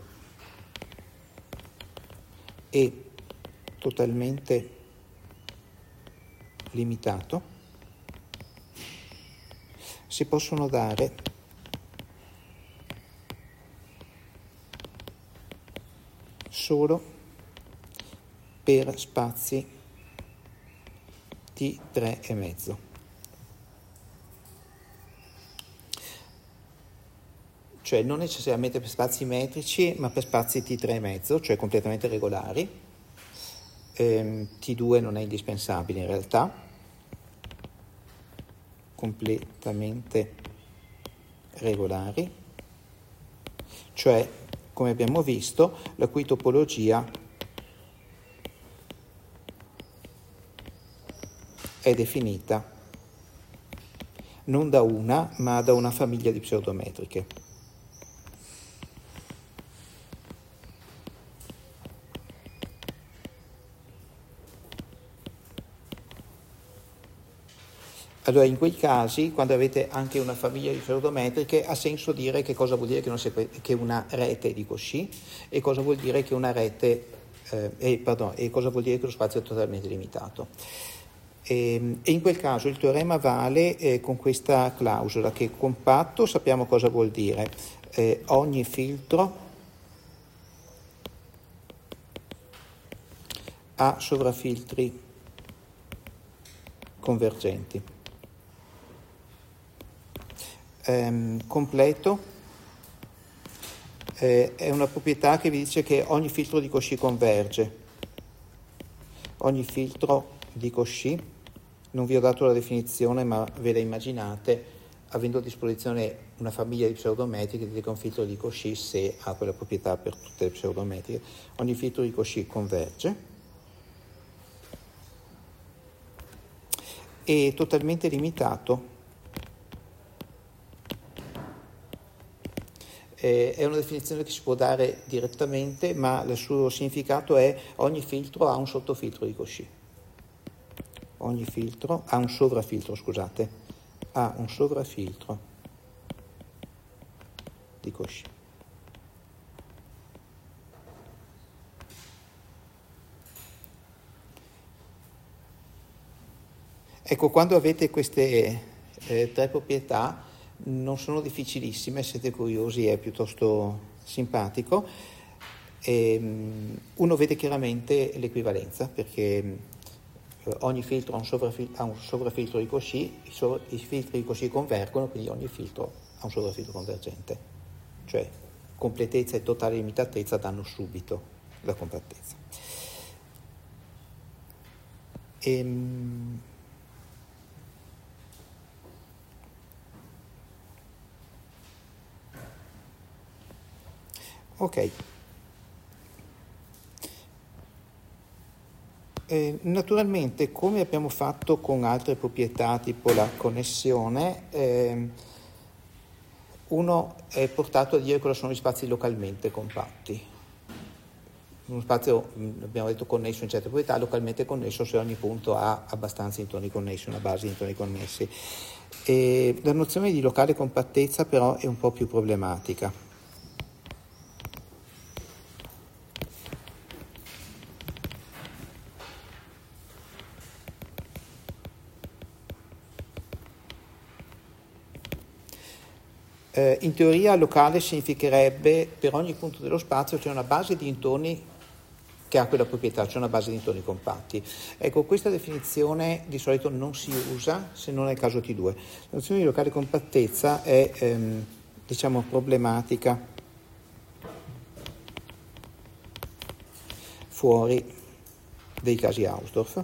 e totalmente limitato si possono dare solo per spazi T3,5. Cioè non necessariamente per spazi metrici, ma per spazi T3,5, cioè completamente regolari. T2 non è indispensabile in realtà. Completamente regolari, cioè, come abbiamo visto, la cui topologia è definita non da una, ma da una famiglia di pseudometriche. Allora, in quei casi, quando avete anche una famiglia di pseudometriche, ha senso dire che cosa vuol dire che una rete è di Cauchy e cosa vuol dire che una rete, e cosa vuol dire che lo spazio è totalmente limitato. E in quel caso il teorema vale con questa clausola che compatto sappiamo cosa vuol dire. Ogni filtro ha sovrafiltri convergenti. completo è una proprietà che vi dice che ogni filtro di Cauchy converge. Ogni filtro di Cauchy, non vi ho dato la definizione ma ve la immaginate, avendo a disposizione una famiglia di pseudometriche, dite che un filtro di Cauchy, se ha quella proprietà per tutte le pseudometriche, ogni filtro di Cauchy converge. È totalmente limitato. È una definizione che si può dare direttamente, ma il suo significato è ogni filtro ha un sottofiltro di Cauchy. Ogni filtro ha un sovrafiltro, scusate, ha un sovrafiltro di Cauchy. Ecco, quando avete queste tre proprietà non sono difficilissime, siete curiosi, è piuttosto simpatico. Uno vede chiaramente l'equivalenza, perché ogni filtro ha un sovrafiltro di Cauchy, i filtri di Cauchy convergono, quindi ogni filtro ha un sovrafiltro convergente, cioè completezza e totale limitatezza danno subito la compattezza. Ok. Naturalmente, come abbiamo fatto con altre proprietà tipo la connessione, uno è portato a dire cosa sono gli spazi localmente compatti. Uno spazio, abbiamo detto, connesso in certe proprietà, localmente connesso se ogni punto ha abbastanza intorni connessi, una base di intorni connessi. La nozione di locale compattezza però è un po' più problematica. In teoria locale significherebbe per ogni punto dello spazio c'è una base di intorni che ha quella proprietà, c'è una base di intorni compatti. Ecco, questa definizione di solito non si usa se non nel caso T2. La nozione di locale compattezza è diciamo problematica fuori dei casi Hausdorff.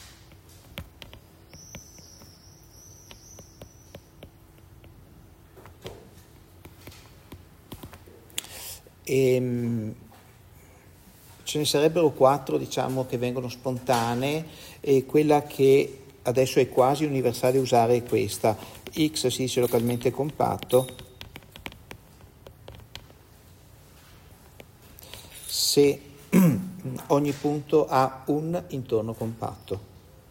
Ce ne sarebbero 4, diciamo, che vengono spontanee, e quella che adesso è quasi universale usare è questa. X si dice localmente compatto se ogni punto ha un intorno compatto.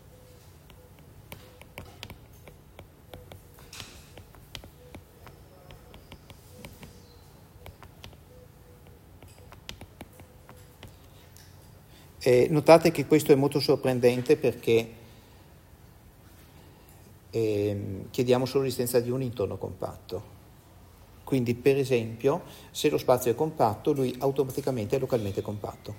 Notate che questo è molto sorprendente perché chiediamo solo l'esistenza di un intorno compatto. Quindi, per esempio, se lo spazio è compatto, lui automaticamente è localmente compatto.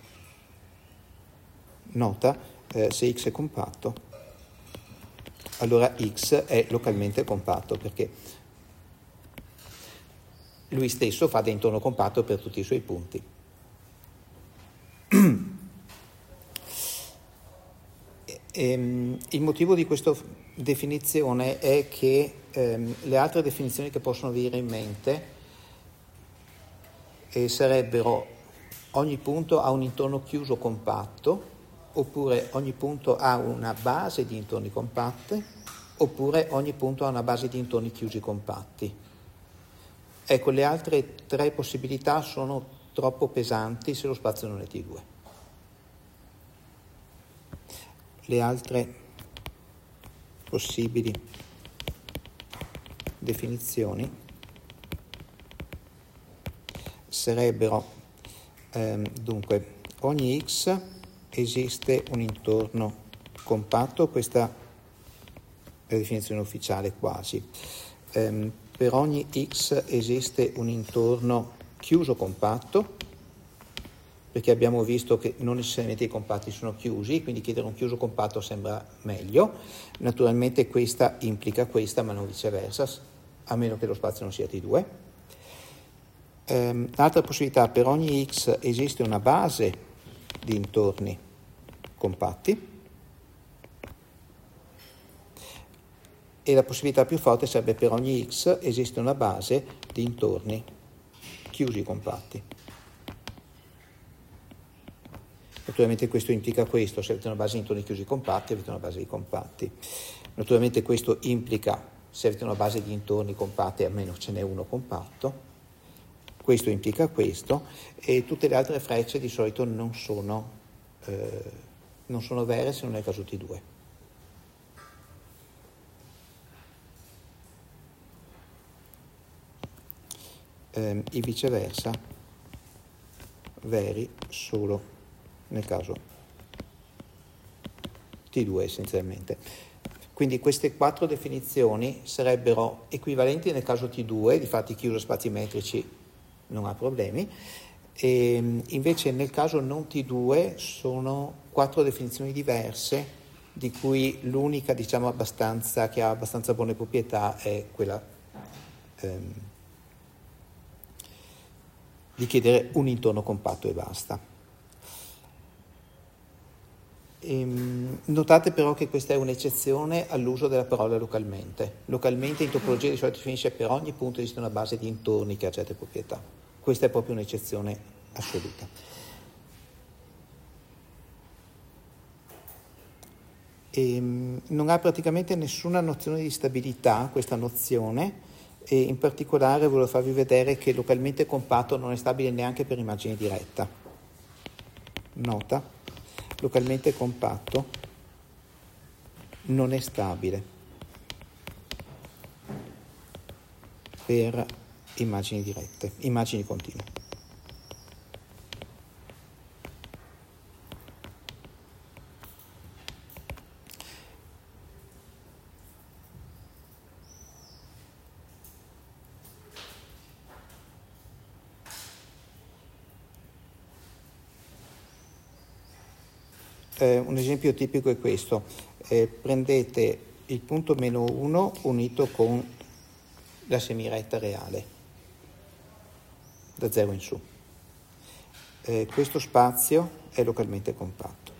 Nota, se X è compatto, allora X è localmente compatto, perché lui stesso fa da intorno compatto per tutti i suoi punti. Il motivo di questa definizione è che le altre definizioni che possono venire in mente sarebbero ogni punto ha un intorno chiuso compatto, oppure ogni punto ha una base di intorni compatte, oppure ogni punto ha una base di intorni chiusi compatti. Ecco, le altre tre possibilità sono troppo pesanti se lo spazio non è T2. Le altre possibili definizioni sarebbero dunque ogni X esiste un intorno compatto, questa è la definizione ufficiale quasi. Per ogni X esiste un intorno chiuso compatto, perché abbiamo visto che non necessariamente i compatti sono chiusi, quindi chiedere un chiuso compatto sembra meglio. Naturalmente questa implica questa, ma non viceversa. a meno che lo spazio non sia T2. L'altra possibilità, per ogni x esiste una base di intorni compatti, e la possibilità più forte sarebbe per ogni x esiste una base di intorni chiusi compatti. Naturalmente questo implica questo: se avete una base di intorni chiusi compatti, avete una base di compatti. Naturalmente questo implica, se avete una base di intorni compatti, almeno ce n'è uno compatto. Questo implica questo, e tutte le altre frecce di solito non sono vere se non è il caso T2. E viceversa veri solo nel caso T2 essenzialmente. Quindi queste 4 definizioni sarebbero equivalenti nel caso T2, difatti chiuso spazi metrici non ha problemi, e invece nel caso non T2 sono 4 definizioni diverse, di cui l'unica, diciamo, che ha abbastanza buone proprietà è quella di chiedere un intorno compatto e basta. Notate però che questa è un'eccezione all'uso della parola localmente. Localmente in topologia di solito si finisce per ogni punto esiste una base di intorni che ha certe proprietà. Questa è proprio un'eccezione assoluta. Non ha praticamente nessuna nozione di stabilità questa nozione, e in particolare volevo farvi vedere che localmente compatto non è stabile neanche per immagine diretta. Nota, localmente compatto non è stabile per immagini dirette, immagini continue. Un esempio tipico è questo: prendete il punto -1 unito con la semiretta reale, da 0 in su. Questo spazio è localmente compatto.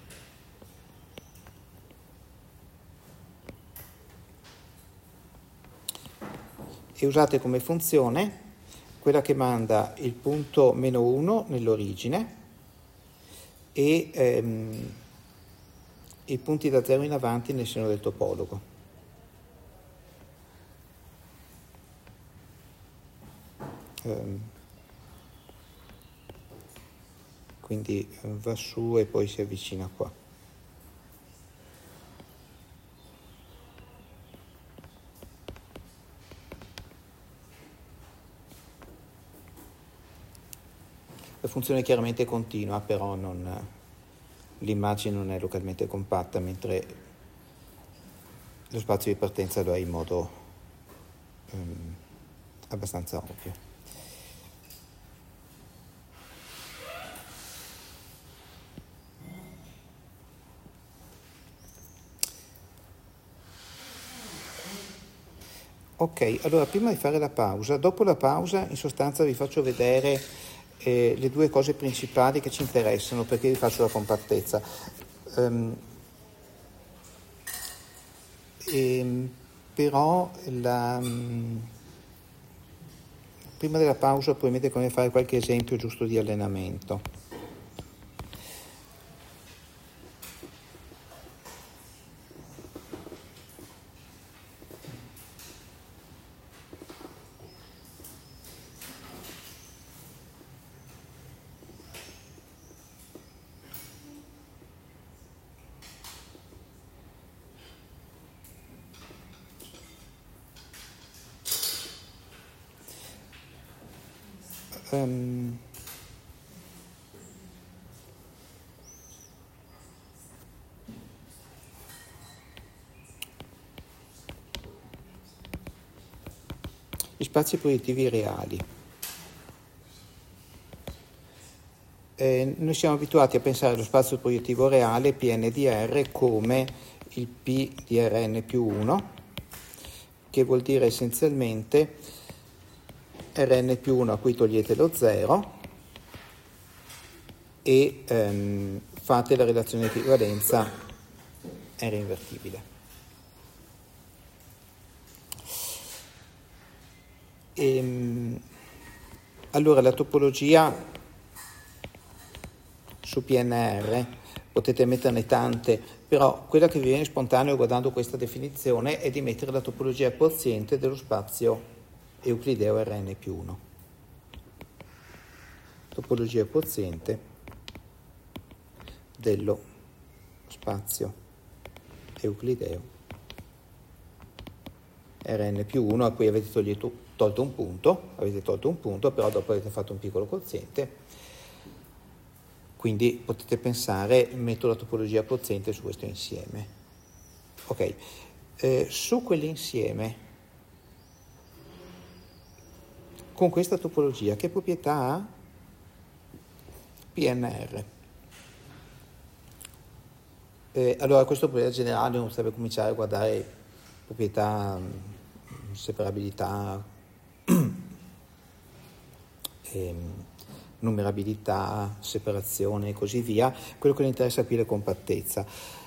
E usate come funzione quella che manda il punto -1 nell'origine e i punti da 0 in avanti nel seno del topologo. Quindi va su e poi si avvicina qua. La funzione è chiaramente continua, però l'immagine non è localmente compatta, mentre lo spazio di partenza lo è in modo abbastanza ovvio. Ok, allora prima di fare la pausa, dopo la pausa in sostanza vi faccio vedere le 2 cose principali che ci interessano, perché vi faccio la compattezza. Però prima della pausa probabilmente come fare qualche esempio giusto di allenamento. Gli spazi proiettivi reali. Noi siamo abituati a pensare allo spazio proiettivo reale Pn di R come il P di Rn più 1, che vuol dire essenzialmente Rn più 1 a cui togliete lo 0 e fate la relazione di equivalenza R invertibile. Allora la topologia su PNR potete metterne tante, però quella che vi viene spontaneo guardando questa definizione è di mettere la topologia quoziente dello spazio euclideo Rn più 1. Topologia quoziente dello spazio euclideo Rn più 1 a cui avete tolto un punto, però dopo avete fatto un piccolo quoziente. Quindi potete pensare, metto la topologia quoziente su questo insieme. Ok, su quell'insieme, con questa topologia, che proprietà ha PNR? Allora, questo proprietà generale uno deve cominciare a guardare proprietà, separabilità, numerabilità, separazione e così via. Quello che ne interessa qui è la compattezza.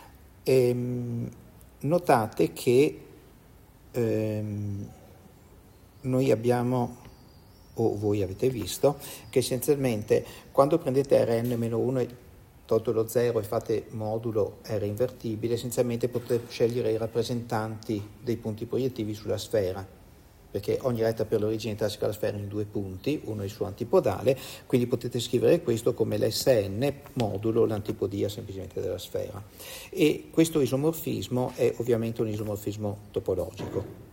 Notate che noi abbiamo, o voi avete visto, che essenzialmente quando prendete Rn-1 e tolto lo 0 e fate modulo R invertibile, essenzialmente potete scegliere i rappresentanti dei punti proiettivi sulla sfera, perché ogni retta per l'origine classica della sfera in 2 punti, uno è il suo antipodale, quindi potete scrivere questo come l'Sn modulo l'antipodia semplicemente della sfera. E questo isomorfismo è ovviamente un isomorfismo topologico.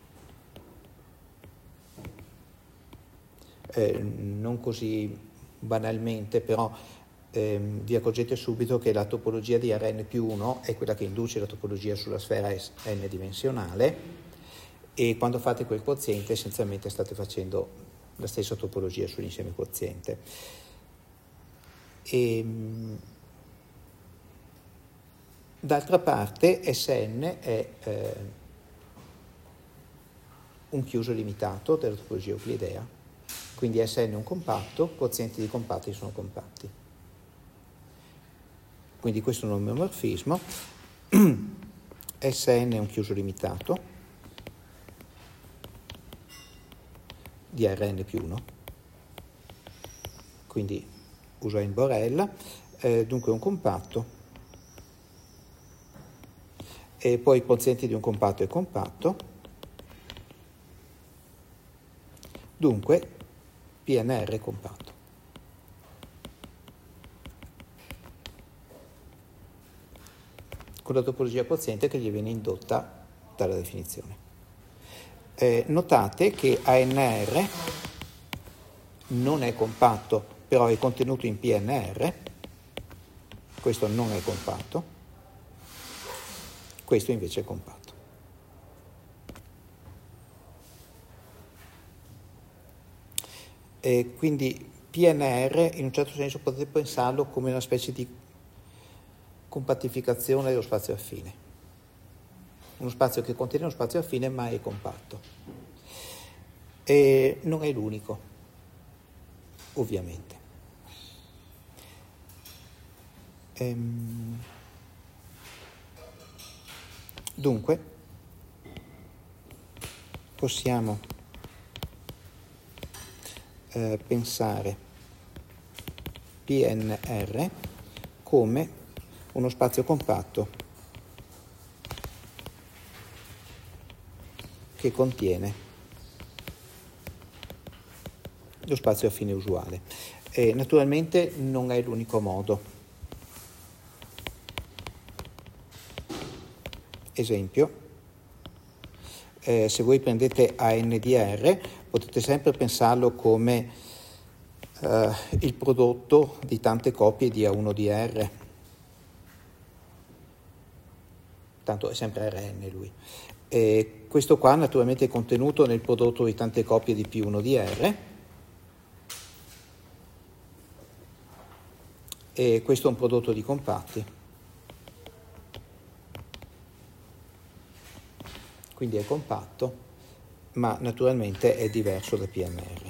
Non così banalmente, però vi accorgete subito che la topologia di Rn più 1 è quella che induce la topologia sulla sfera n dimensionale, e quando fate quel quoziente essenzialmente state facendo la stessa topologia sull'insieme quoziente. D'altra parte Sn è un chiuso limitato della topologia euclidea, quindi Sn è un compatto, quozienti di compatti sono compatti. Quindi questo è un omomorfismo. Sn è un chiuso limitato di Rn più 1, quindi uso in Borel, dunque un compatto, e poi i quozienti di un compatto è compatto, dunque PNR è compatto. Con la topologia quoziente che gli viene indotta dalla definizione. Notate che ANR non è compatto, però è contenuto in PNR, questo non è compatto, questo invece è compatto. Quindi PNR in un certo senso potete pensarlo come una specie di compattificazione dello spazio affine. Uno spazio che contiene uno spazio affine ma è compatto. E non è l'unico, ovviamente. Dunque, possiamo pensare PNR come uno spazio compatto che contiene lo spazio affine usuale. Naturalmente non è l'unico modo. Esempio, se voi prendete ANDR potete sempre pensarlo come il prodotto di tante copie di A1 di R. Tanto è sempre Rn lui. Questo qua naturalmente è contenuto nel prodotto di tante copie di P1 di R, e questo è un prodotto di compatti, quindi è compatto ma naturalmente è diverso da PNR.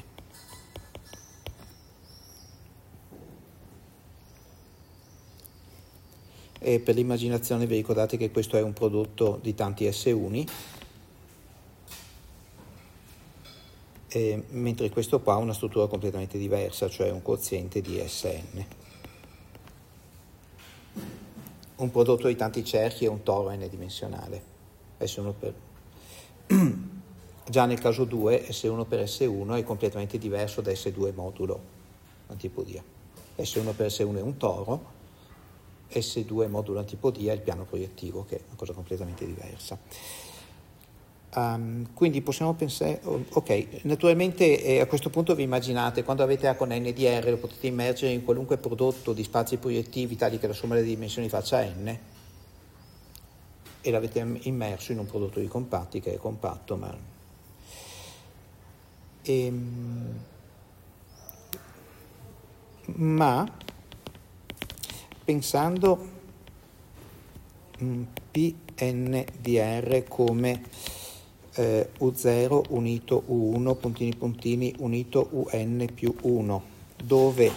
E per l'immaginazione vi ricordate che questo è un prodotto di tanti S1, mentre questo qua ha una struttura completamente diversa, cioè un quoziente di Sn. Un prodotto di tanti cerchi è un toro n-dimensionale. S1 per... Già nel caso 2, S1 per S1 è completamente diverso da S2 modulo antipodia. S1 per S1 è un toro, S2 modulo antipodia è il piano proiettivo, che è una cosa completamente diversa. Quindi possiamo pensare, ok, naturalmente a questo punto vi immaginate, quando avete A con NDR lo potete immergere in qualunque prodotto di spazi proiettivi tali che la somma delle dimensioni faccia n, e l'avete immerso in un prodotto di compatti che è compatto, ma pensando PNDR come U0 unito U1 puntini puntini unito UN più 1, dove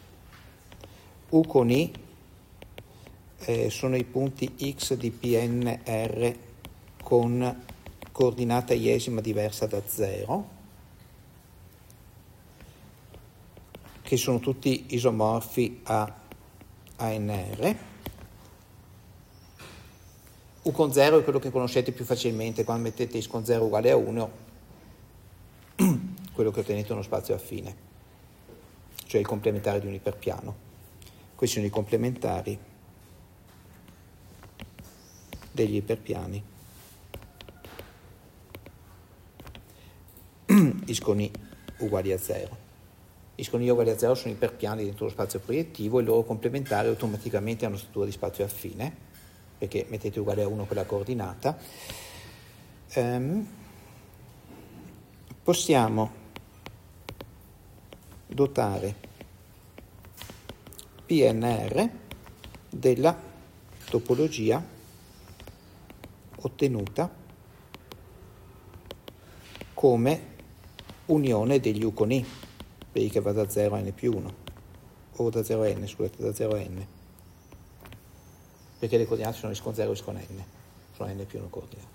U con I sono i punti X di PNR con coordinata iesima diversa da 0, che sono tutti isomorfi a ANR. U con 0 è quello che conoscete più facilmente quando mettete X con 0 uguale a 1, quello che ottenete uno spazio affine, cioè il complementare di un iperpiano. Questi sono i complementari degli iperpiani X con I uguali a 0. X con I uguali a 0 sono iperpiani dentro lo spazio proiettivo e il loro complementare automaticamente ha una struttura di spazio affine, perché mettete uguale a 1 quella coordinata. Possiamo dotare PNR della topologia ottenuta come unione degli U con I, per I che va da 0 a n più 1, o da 0 a n, scusate, da 0 a n, perché le coordinate sono X con 0 e X con n, sono n più 1 coordinate.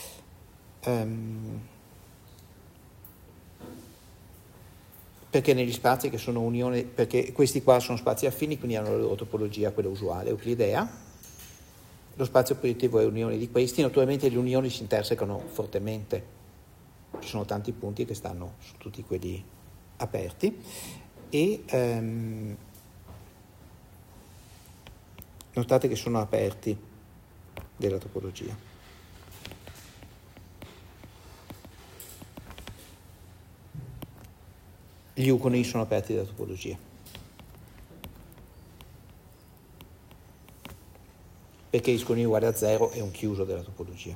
Perché negli spazi che sono unione, perché questi qua sono spazi affini, quindi hanno la loro topologia, quella usuale, euclidea. Lo spazio proiettivo è unione di questi, naturalmente le unioni si intersecano fortemente, ci sono tanti punti che stanno su tutti quelli aperti, e notate che sono aperti della topologia. Gli U con I sono aperti dalla topologia, perché X con I uguale a 0 è un chiuso della topologia.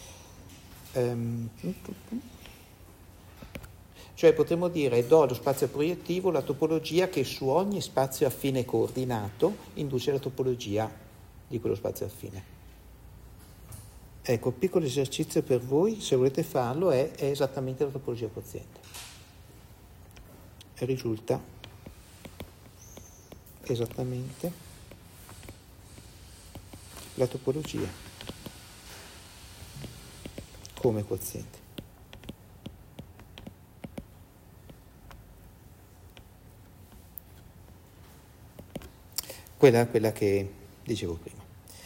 Cioè potremmo dire do allo spazio proiettivo la topologia che su ogni spazio affine coordinato induce la topologia di quello spazio affine. Ecco, piccolo esercizio per voi, se volete farlo, è esattamente la topologia quoziente. E risulta esattamente la topologia come quoziente. Quella che dicevo prima.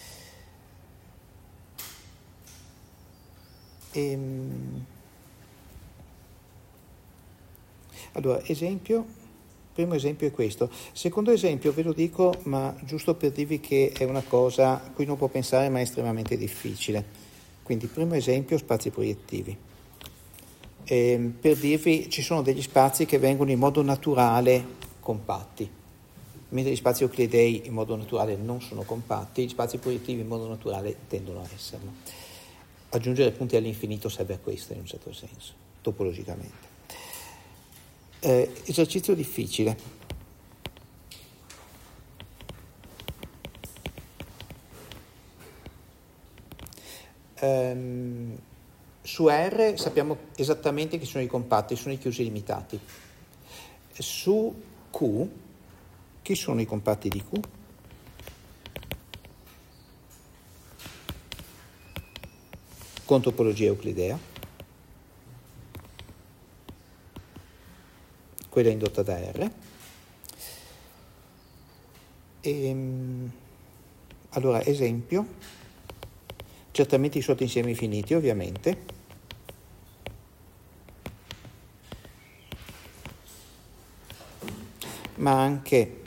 Allora, primo esempio è questo. Secondo esempio ve lo dico, ma giusto per dirvi che è una cosa a cui non può pensare, ma è estremamente difficile. Quindi, primo esempio, spazi proiettivi. Per dirvi, ci sono degli spazi che vengono in modo naturale compatti, mentre gli spazi euclidei in modo naturale non sono compatti, gli spazi proiettivi in modo naturale tendono a esserlo. Aggiungere punti all'infinito serve a questo in un certo senso, topologicamente. Esercizio difficile. Su R sappiamo esattamente chi sono i compatti, sono i chiusi limitati. Su Q, chi sono i compatti di Q? Con topologia euclidea. Quella indotta da R. Allora, esempio, certamente i sottoinsiemi finiti, ovviamente, ma anche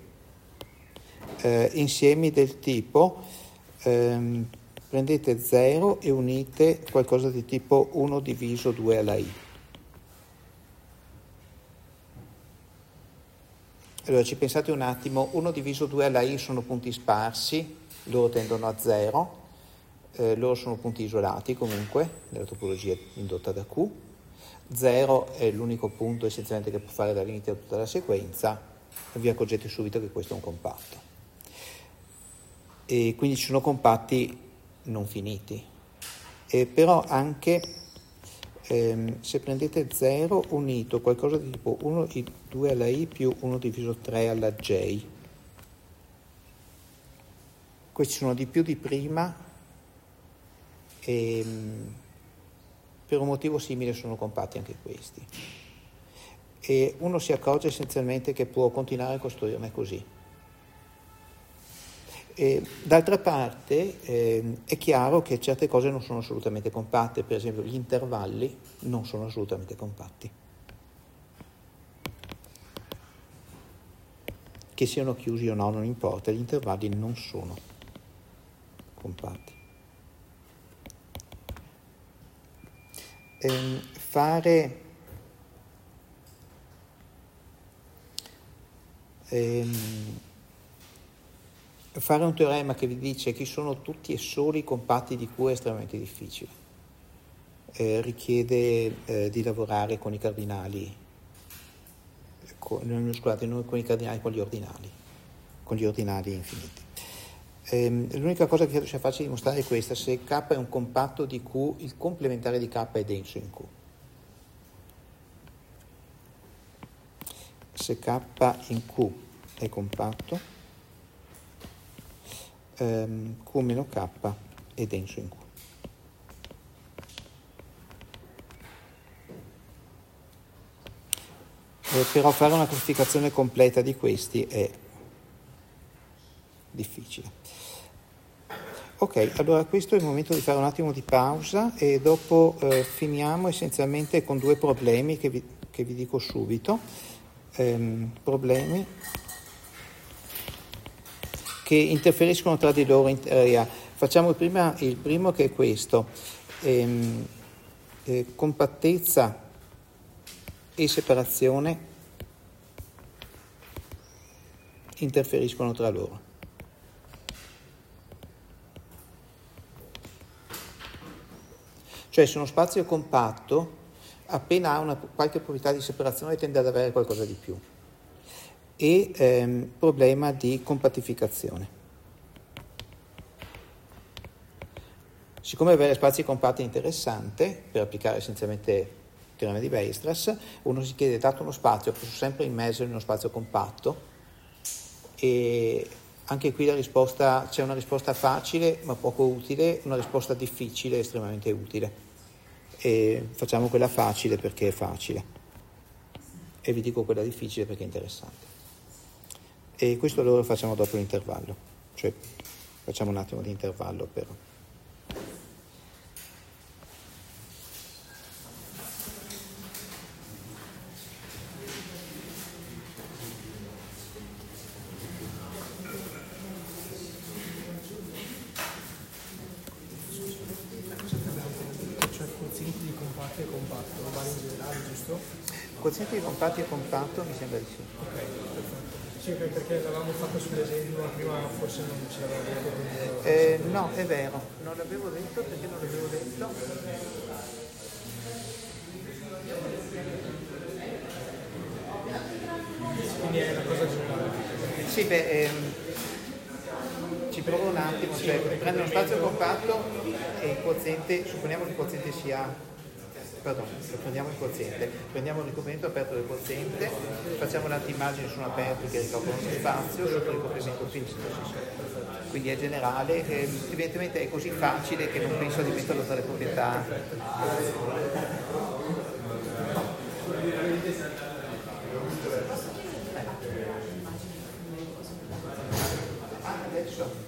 insiemi del tipo prendete 0 e unite qualcosa di tipo 1 diviso 2 alla i. Allora ci pensate un attimo, 1 diviso 2 alla i sono punti sparsi, loro tendono a 0, loro sono punti isolati comunque, nella topologia indotta da Q. 0 è l'unico punto essenzialmente che può fare da limite a tutta la sequenza, e vi accorgete subito che questo è un compatto. E quindi ci sono compatti non finiti. Però anche se prendete 0 unito qualcosa di tipo 1 2 alla i più 1 diviso 3 alla j, questi sono di più di prima e per un motivo simile sono compatti anche questi. E uno si accorge essenzialmente che può continuare a costruirne così. D'altra parte è chiaro che certe cose non sono assolutamente compatte, per esempio gli intervalli non sono assolutamente compatti. Che siano chiusi o no non importa, gli intervalli non sono compatti. Fare un teorema che vi dice chi sono tutti e soli i compatti di Q è estremamente difficile. Richiede di lavorare con i cardinali, non con i cardinali, con gli ordinali infiniti. L'unica cosa che credo sia facile dimostrare è questa: se K è un compatto di Q, il complementare di K è denso in Q. Se K in Q è compatto, Q meno K è denso in Q. Però fare una classificazione completa di questi è difficile. Ok, allora questo è il momento di fare un attimo di pausa e dopo finiamo essenzialmente con due problemi che vi dico subito. Problemi che interferiscono tra di loro in teoria. Facciamo prima il primo, che è questo. Compattezza e separazione interferiscono tra loro. Cioè se uno spazio è compatto, appena ha qualche proprietà di separazione tende ad avere qualcosa di più. E problema di compattificazione. Siccome avere spazi compatti è interessante per applicare essenzialmente il teorema di Weierstrass, uno si chiede, dato uno spazio, posso sempre immerso in uno spazio compatto? E anche qui c'è una risposta facile ma poco utile, una risposta difficile e estremamente utile. E facciamo quella facile perché è facile e vi dico quella difficile perché è interessante. E questo allora lo facciamo dopo l'intervallo, cioè facciamo un attimo di intervallo per... Quozienti di compatto e compatto, vale in generale, giusto? Quoziente di compatti e compatto mi sembra di sì. Ok, perfetto. Sì, perché l'avevamo fatto sull'esempio, ma prima forse non ce l'aveva detto. No, è vero, non l'avevo detto perché non l'avevo detto. Quindi è una cosa generale. Sì, ci provo un attimo, cioè prendo uno spazio compatto e il quoziente, supponiamo che il quoziente sia Perdone, prendiamo il quoziente, prendiamo il ricoprimento aperto del quoziente, facciamo l'antimargine sono aperti che ricoprono lo spazio sotto il ricoprimento finito. Quindi è generale, evidentemente è così facile che non penso di metterlo tra le proprietà. Adesso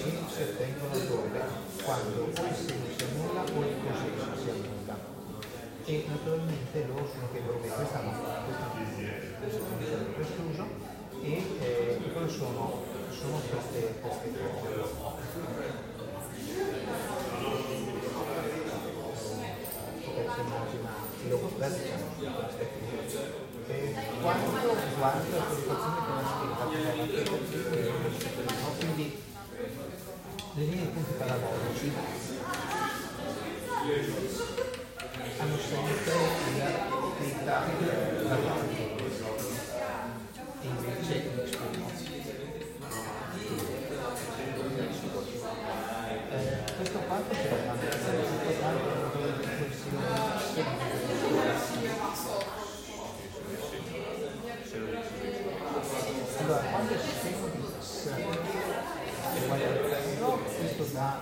si ottengono dove? Quando o il segno si annulla o il coseno si annulla. E naturalmente loro sono che dove questa no, questo uso e poi sono queste cose. Si immagina i loro vertici quando guarda l'applicazione che la spiega, quindi le linee di punti parabolici hanno sempre la theta davanti e invece l'esprimo. Questo fatto c'è una allora, quando il sistema di x è uguale a 0, questo dà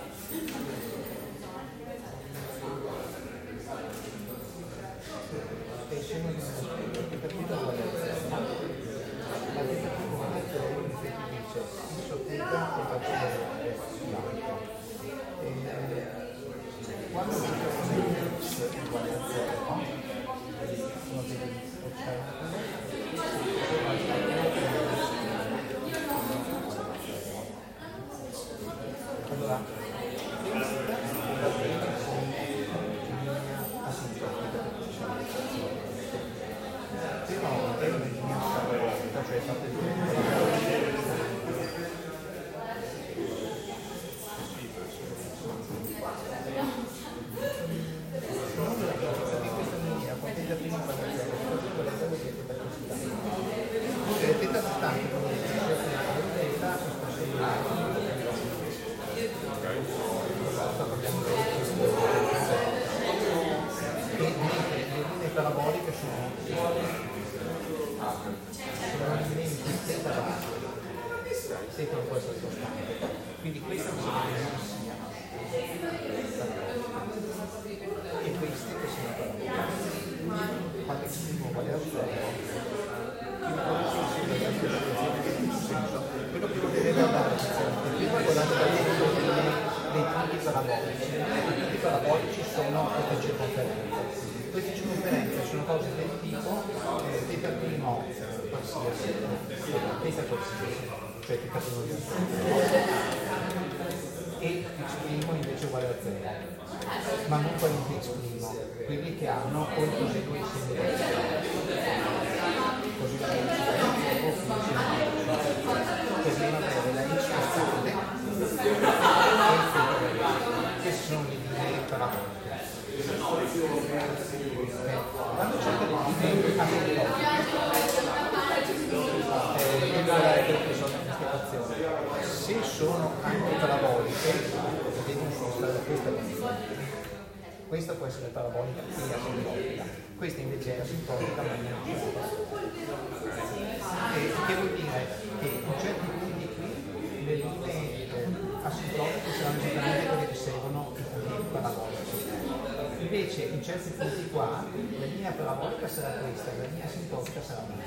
il segno di tentativa uguale a 0. La tentativa uguale a 0 dice x theta e faccio vedere l'altro. Quando si fa x uguale a 0, non deve allora, questa è la linea asintotica, però è una linea parabolica, cioè fate il paraboliche sono elementi se non può essere costante, quindi questa non sia e queste che sono paraboliche quando esprimo uguale a 0 quello che deve dare prima guardate dei punti parabolici. I punti parabolici sono queste circonferenze. Queste circonferenze sono cose del tipo θ primo qualsiasi, θ qualsiasi, cioè θ primo di 0 e x primo invece uguale a 0, ma non quelli di x primo, quelli che hanno o il coseno e il segno da 0. Così la per prima avere la x costante e il θ. Queste sono le linee paraboliche. Quando cerca di linee asintotiche, se sono anche paraboliche, devono stare da questa posizione. Questa può essere parabolica e asintotica, questa invece è asintotica ma non è. Che vuol dire che in certi punti qui le linee asintotiche saranno esattamente quelle che seguono i punti parabolici. Invece in certi punti qua la linea parabolica sarà questa, la linea asintotica sarà questa.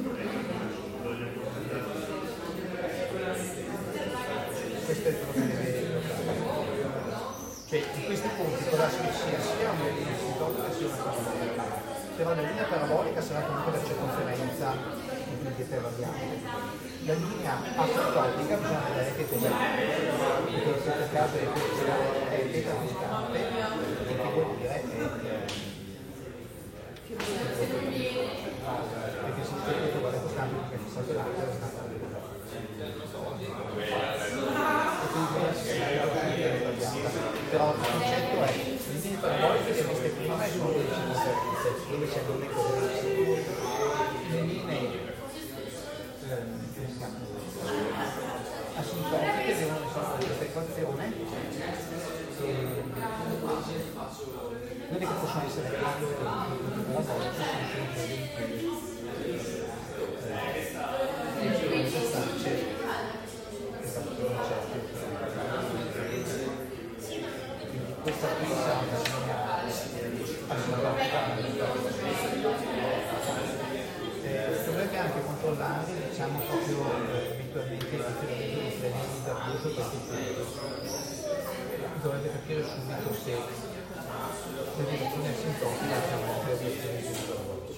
Questo è il quello che deve notare. Cioè in questi punti potrà sia una linea asintotica sia una parabolica. Però la linea parabolica sarà comunque la circonferenza di cui variabile. La linea asintotica bisogna vedere che cos'è, perché in questo caso è θ costante e che vuol dire perché se c'è θ uguale costante perché è fissato l'altro è stato però il concetto è le linee paraboliche che viste prima sono delle circonferenze dove c'è l'unico le linee asintotiche devono risolvere questa equazione quelle che possono essere grandi per la volta sono sempre quindi questa qui sarà una linea asintotica. Dovrebbe anche controllare, diciamo, proprio eventualmente il riferimento di freni d'abuso dovrebbe capire subito se la direzione asintotica è una direzione isologica.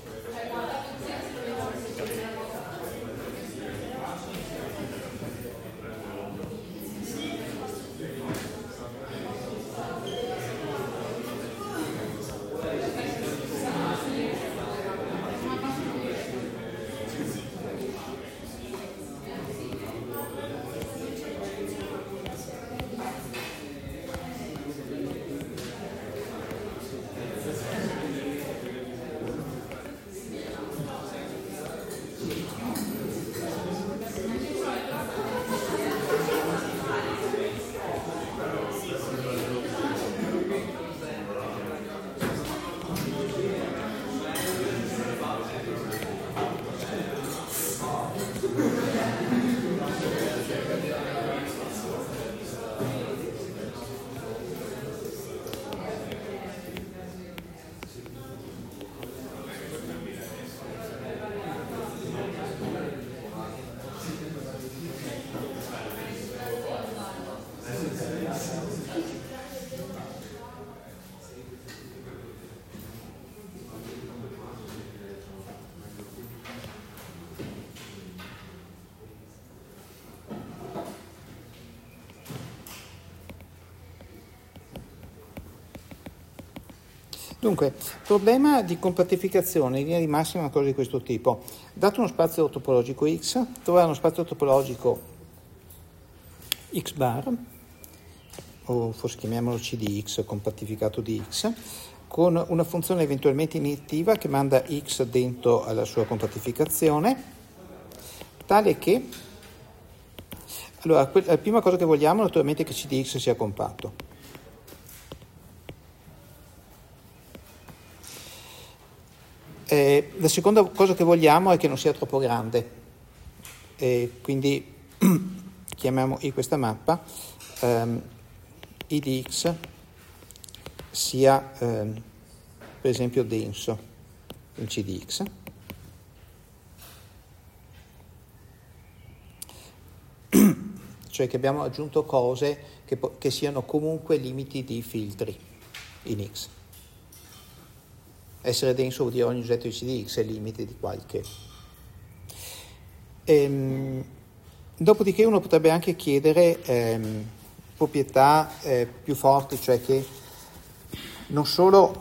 Dunque, problema di compattificazione in linea di massima è una cosa di questo tipo. Dato uno spazio topologico X, trovare uno spazio topologico X bar, o forse chiamiamolo C di X, compattificato di X, con una funzione eventualmente iniettiva che manda X dentro alla sua compattificazione, tale che, allora, la prima cosa che vogliamo naturalmente è che C di X sia compatto. La seconda cosa che vogliamo è che non sia troppo grande, quindi chiamiamo in questa mappa I di X sia per esempio denso in C di X. Cioè che abbiamo aggiunto cose che siano comunque limiti di filtri in X. Essere denso vuol dire ogni oggetto di C di X è limite di qualche. Dopodiché uno potrebbe anche chiedere proprietà più forti, cioè che non solo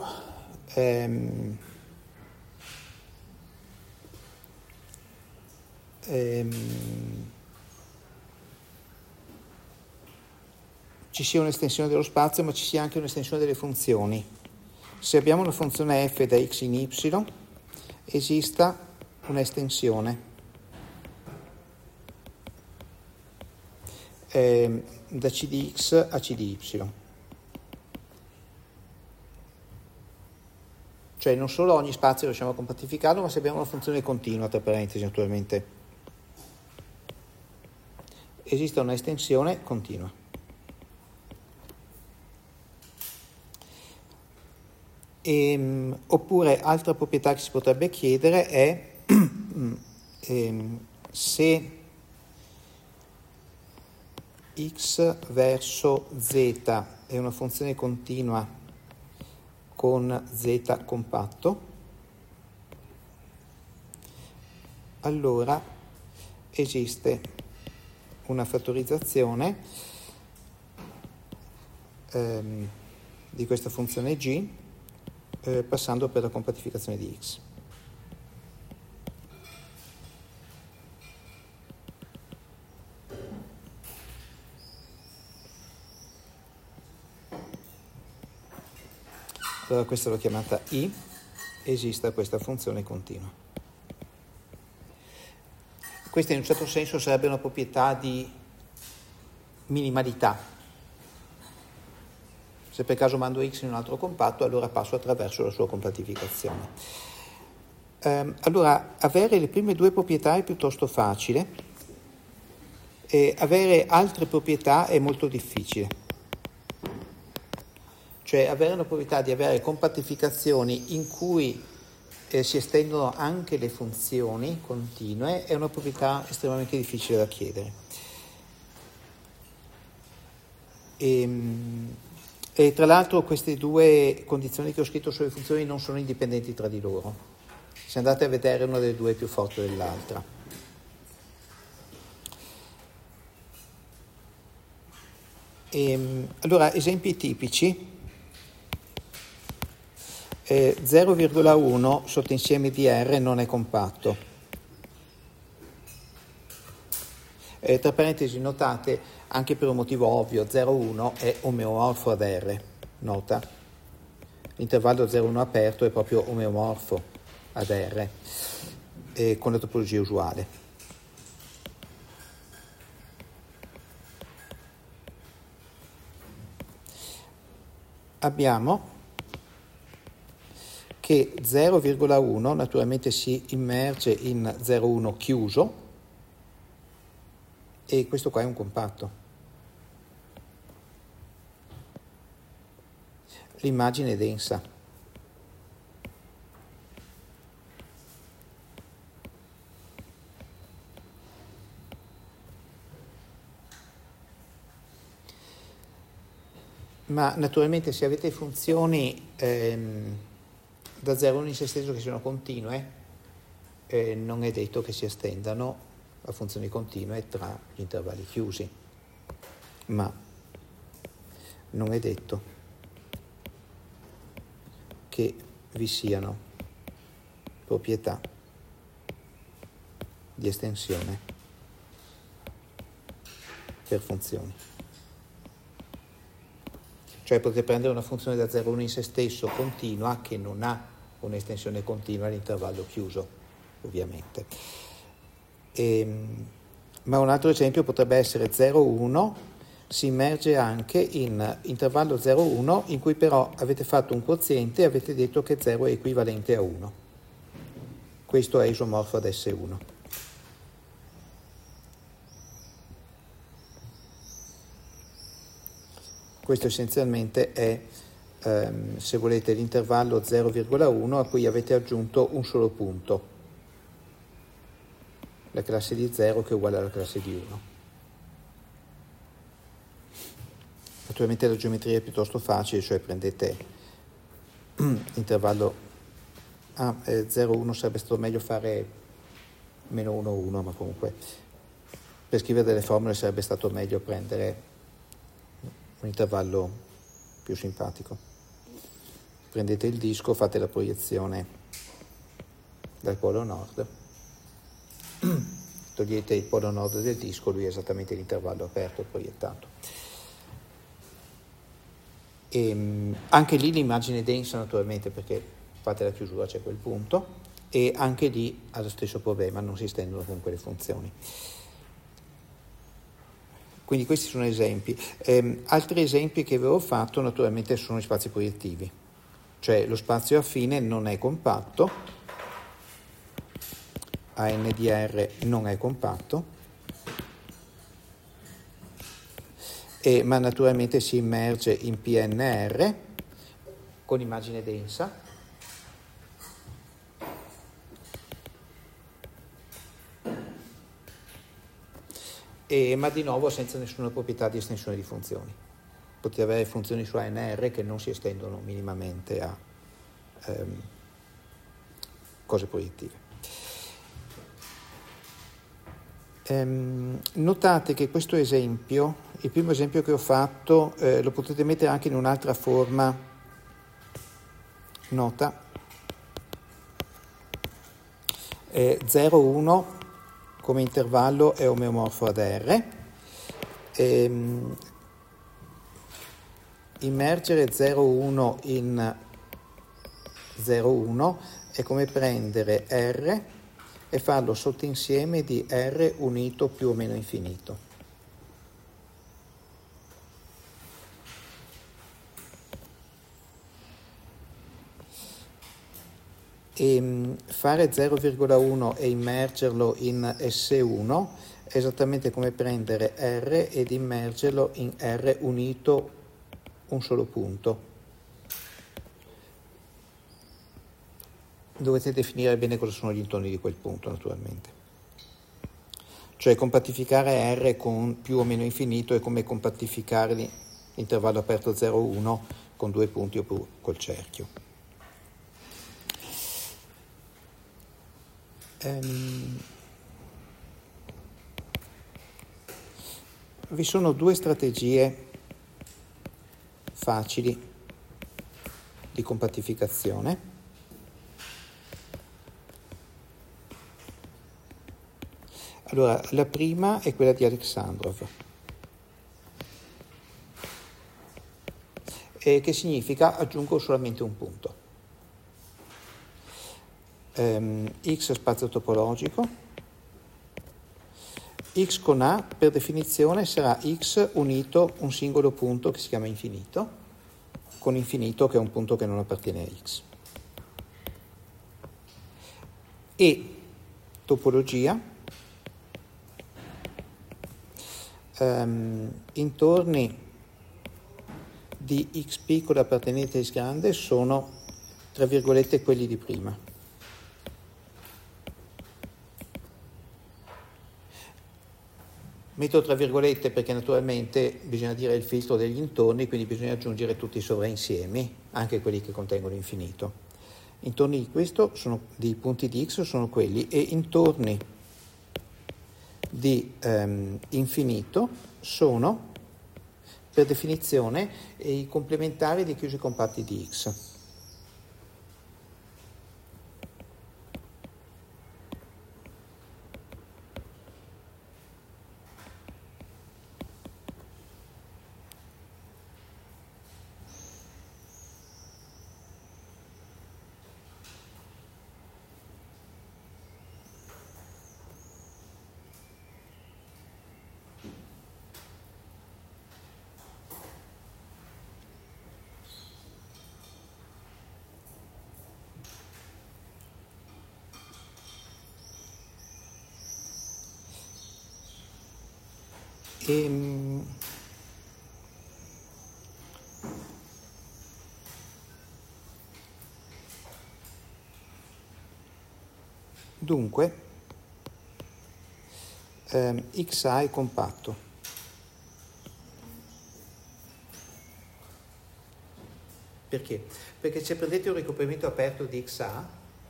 ci sia un'estensione dello spazio, ma ci sia anche un'estensione delle funzioni. Se abbiamo una funzione f da x in y, esista un'estensione da c di x a c di y. Cioè non solo ogni spazio riusciamo a compattificarlo, ma se abbiamo una funzione continua, tra parentesi naturalmente, esiste un'estensione continua. Oppure altra proprietà che si potrebbe chiedere è se x verso z è una funzione continua con z compatto, allora esiste una fattorizzazione di questa funzione g passando per la compattificazione di x. Allora questa l'ho chiamata I, esiste questa funzione continua. Questa in un certo senso sarebbe una proprietà di minimalità. Se per caso mando x in un altro compatto, allora passo attraverso la sua compattificazione. Allora, avere le prime due proprietà è piuttosto facile, e avere altre proprietà è molto difficile. Cioè avere una proprietà di avere compattificazioni in cui si estendono anche le funzioni continue, è una proprietà estremamente difficile da chiedere. E tra l'altro queste due condizioni che ho scritto sulle funzioni non sono indipendenti tra di loro. Se andate a vedere, una delle due è più forte dell'altra. Allora, esempi tipici. 0,1 sottoinsieme di R non è compatto. Tra parentesi notate, anche per un motivo ovvio, 0,1 è omeomorfo ad R, nota? L'intervallo 0,1 aperto è proprio omeomorfo ad R, con la topologia usuale. Abbiamo che 0,1 naturalmente si immerge in 0,1 chiuso e questo qua è un compatto. L'immagine è densa. Ma naturalmente se avete funzioni da 0,1 in se stesso che siano continue, non è detto che si estendano a funzioni continue tra gli intervalli chiusi, ma non è detto che vi siano proprietà di estensione per funzioni. Cioè potete prendere una funzione da 0,1 in se stesso continua che non ha un'estensione continua all'intervallo chiuso, ovviamente. Ma un altro esempio potrebbe essere 0,1 si immerge anche in intervallo 0,1 in cui però avete fatto un quoziente e avete detto che 0 è equivalente a 1. Questo è isomorfo ad S1. Questo essenzialmente è, se volete, l'intervallo 0,1 a cui avete aggiunto un solo punto, la classe di 0 che è uguale alla classe di 1. Naturalmente la geometria è piuttosto facile, cioè prendete intervallo 0,1 sarebbe stato meglio fare meno 1, 1, ma comunque per scrivere delle formule sarebbe stato meglio prendere un intervallo più simpatico. Prendete il disco, fate la proiezione dal polo nord, togliete il polo nord del disco, lui è esattamente l'intervallo aperto proiettato. E anche lì l'immagine è densa naturalmente perché fate la chiusura, c'è quel punto, e anche lì ha lo stesso problema, non si estendono comunque le funzioni. Quindi questi sono esempi. Altri esempi che avevo fatto naturalmente sono gli spazi proiettivi, cioè lo spazio affine non è compatto, AN di R non è compatto, ma naturalmente si immerge in PNR con immagine densa. Ma di nuovo senza nessuna proprietà di estensione di funzioni. Potete avere funzioni su ANR che non si estendono minimamente a cose proiettive. Notate che questo esempio, il primo esempio che ho fatto, lo potete mettere anche in un'altra forma, nota, 0,1 come intervallo è omeomorfo ad R, immergere 0,1 in 0,1 è come prendere R e farlo sottoinsieme di R unito più o meno infinito. E fare 0,1 e immergerlo in S1 è esattamente come prendere R ed immergerlo in R unito un solo punto. dovete definire bene cosa sono gli intorni di quel punto, naturalmente. Cioè compattificare R con più o meno infinito è come compattificare l'intervallo aperto 0,1 con due punti oppure col cerchio. Vi sono due strategie facili di compattificazione. Allora, la prima è quella di Alexandrov, che significa aggiungo solamente un punto. X spazio topologico, X con A per definizione sarà X unito un singolo punto che si chiama infinito, con infinito che è un punto che non appartiene a X. E topologia, intorni di x piccolo appartenente a x grande sono, tra virgolette, quelli di prima. Metto tra virgolette perché naturalmente bisogna dire il filtro degli intorni, quindi bisogna aggiungere tutti i sovrainsiemi, anche quelli che contengono infinito. Intorni di questo sono, dei punti di x sono quelli, e intorni di infinito sono per definizione i complementari dei chiusi compatti di x. Dunque, XA è compatto. Perché? Perché se prendete un ricoprimento aperto di XA,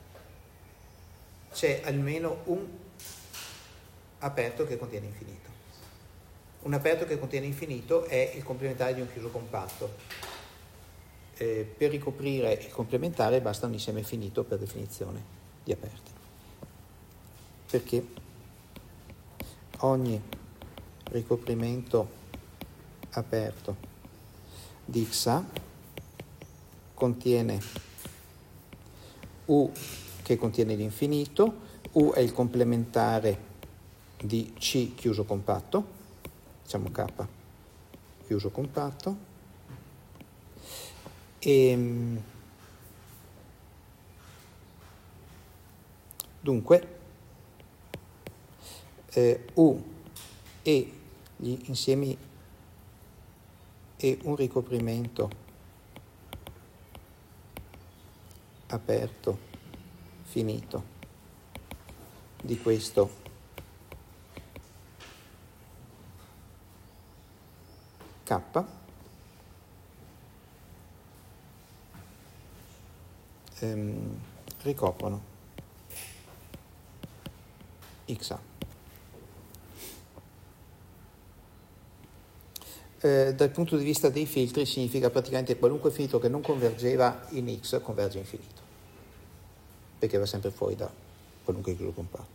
c'è almeno un aperto che contiene infinito. Un aperto che contiene infinito è il complementare di un chiuso compatto. Per ricoprire il complementare basta un insieme finito per definizione di aperti. Perché ogni ricoprimento aperto di XA contiene U che contiene l'infinito, U è il complementare di C chiuso compatto, diciamo K chiuso compatto, e dunque U e gli insiemi e un ricoprimento aperto finito di questo K ricoprono XA. Dal punto di vista dei filtri significa praticamente qualunque filtro che non convergeva in X converge in infinito, perché va sempre fuori da qualunque chiuso compatto.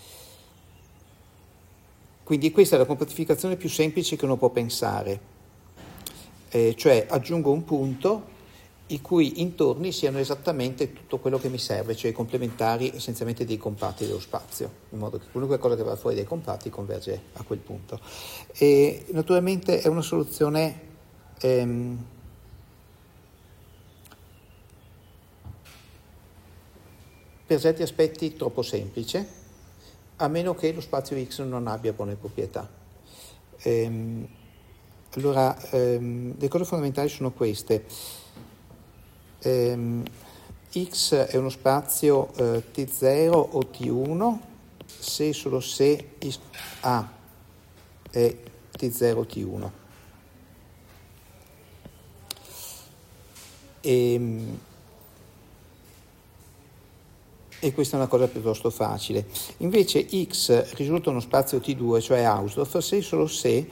Quindi questa è la compattificazione più semplice che uno può pensare, cioè aggiungo un punto i cui intorni siano esattamente tutto quello che mi serve, cioè i complementari essenzialmente dei compatti dello spazio, in modo che qualunque cosa che va fuori dai compatti converge a quel punto. E naturalmente è una soluzione per certi aspetti troppo semplice, a meno che lo spazio X non abbia buone proprietà. Allora, le cose fondamentali sono queste. X è uno spazio T0 o T1 se e solo se A è T0 T1. E questa è una cosa piuttosto facile. Invece X risulta uno spazio T2, cioè Hausdorff, se e solo se,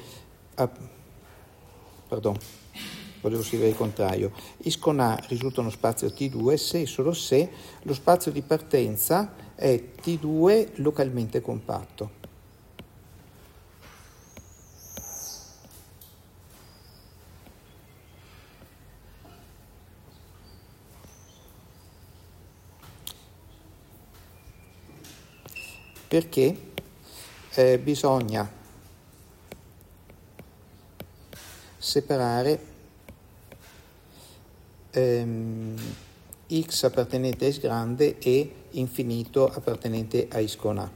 volevo scrivere il contrario, X con A risulta uno spazio T2 se e solo se lo spazio di partenza è T2 localmente compatto. Perché bisogna separare x appartenente a S grande e infinito appartenente a X con A.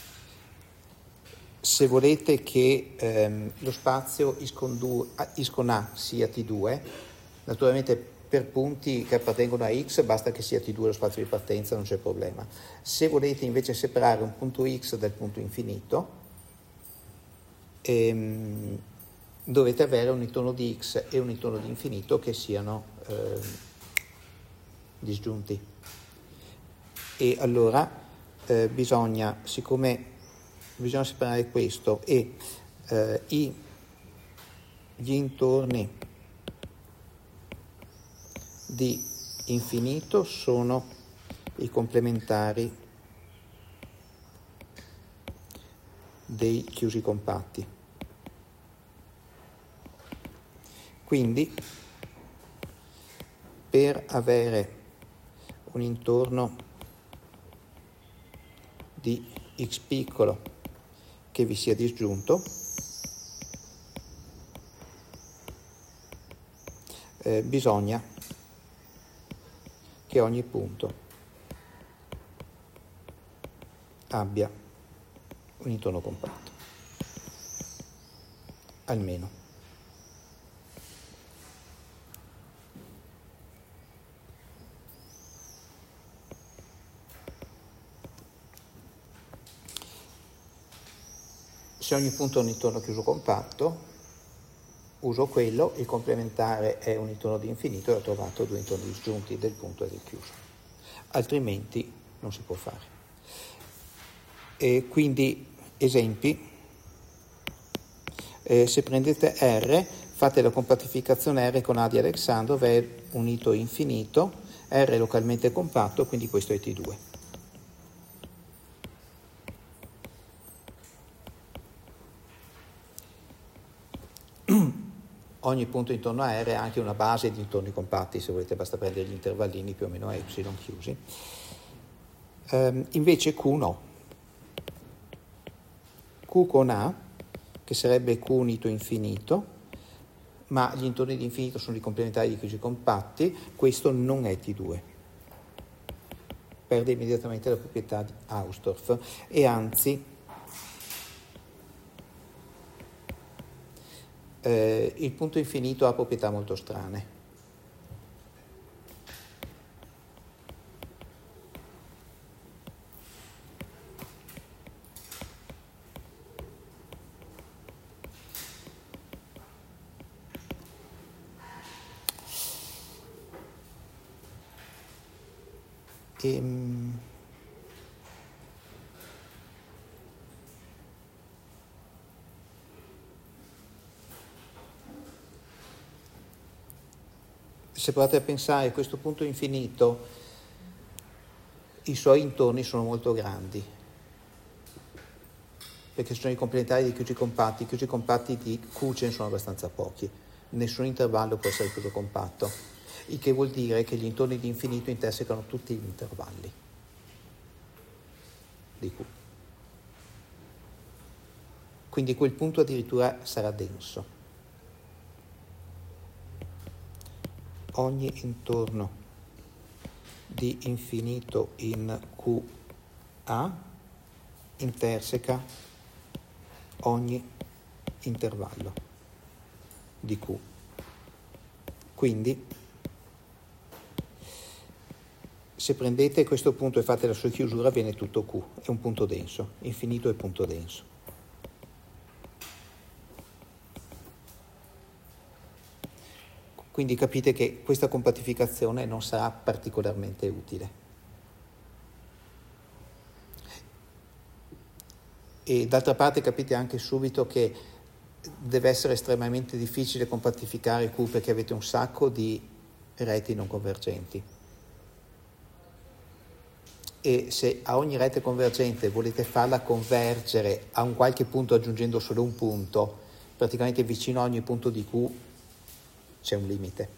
Se volete che lo spazio X con A sia T2, naturalmente per punti che appartengono a X basta che sia T2 lo spazio di partenza, non c'è problema. Se volete invece separare un punto X dal punto infinito, dovete avere un intorno di X e un intorno di infinito che siano disgiunti. E allora bisogna separare questo e gli intorni di infinito sono i complementari dei chiusi compatti. Quindi per avere un intorno di x piccolo che vi sia disgiunto, bisogna che ogni punto abbia un intorno compatto, almeno. Se ogni punto ha un intorno chiuso compatto, uso quello, il complementare è un intorno di infinito e ho trovato due intorni disgiunti del punto e del chiuso. Altrimenti non si può fare. E quindi, esempi, se prendete R, fate la compattificazione R con A di Alexandrov, è unito infinito, R è localmente compatto, quindi questo è T2. Ogni punto intorno a R ha anche una base di intorni compatti, se volete basta prendere gli intervallini più o meno a epsilon chiusi. Invece Q no. Q con A, che sarebbe Q unito infinito, ma gli intorni di infinito sono i complementari di chiusi compatti, questo non è T2. Perde immediatamente la proprietà di Hausdorff e anzi il punto infinito ha proprietà molto strane. Se provate a pensare a questo punto infinito, i suoi intorni sono molto grandi, perché sono i complementari di chiusi compatti di Q ce ne sono abbastanza pochi, nessun intervallo può essere chiuso compatto, il che vuol dire che gli intorni di infinito intersecano tutti gli intervalli di Q. Quindi quel punto addirittura sarà denso. Ogni intorno di infinito in QA interseca ogni intervallo di Q. Quindi se prendete questo punto e fate la sua chiusura viene tutto Q, è un punto denso, infinito è punto denso. Quindi capite che questa compattificazione non sarà particolarmente utile. E d'altra parte capite anche subito che deve essere estremamente difficile compattificare Q perché avete un sacco di reti non convergenti. E se a ogni rete convergente volete farla convergere a un qualche punto aggiungendo solo un punto, praticamente vicino a ogni punto di Q c'è un limite.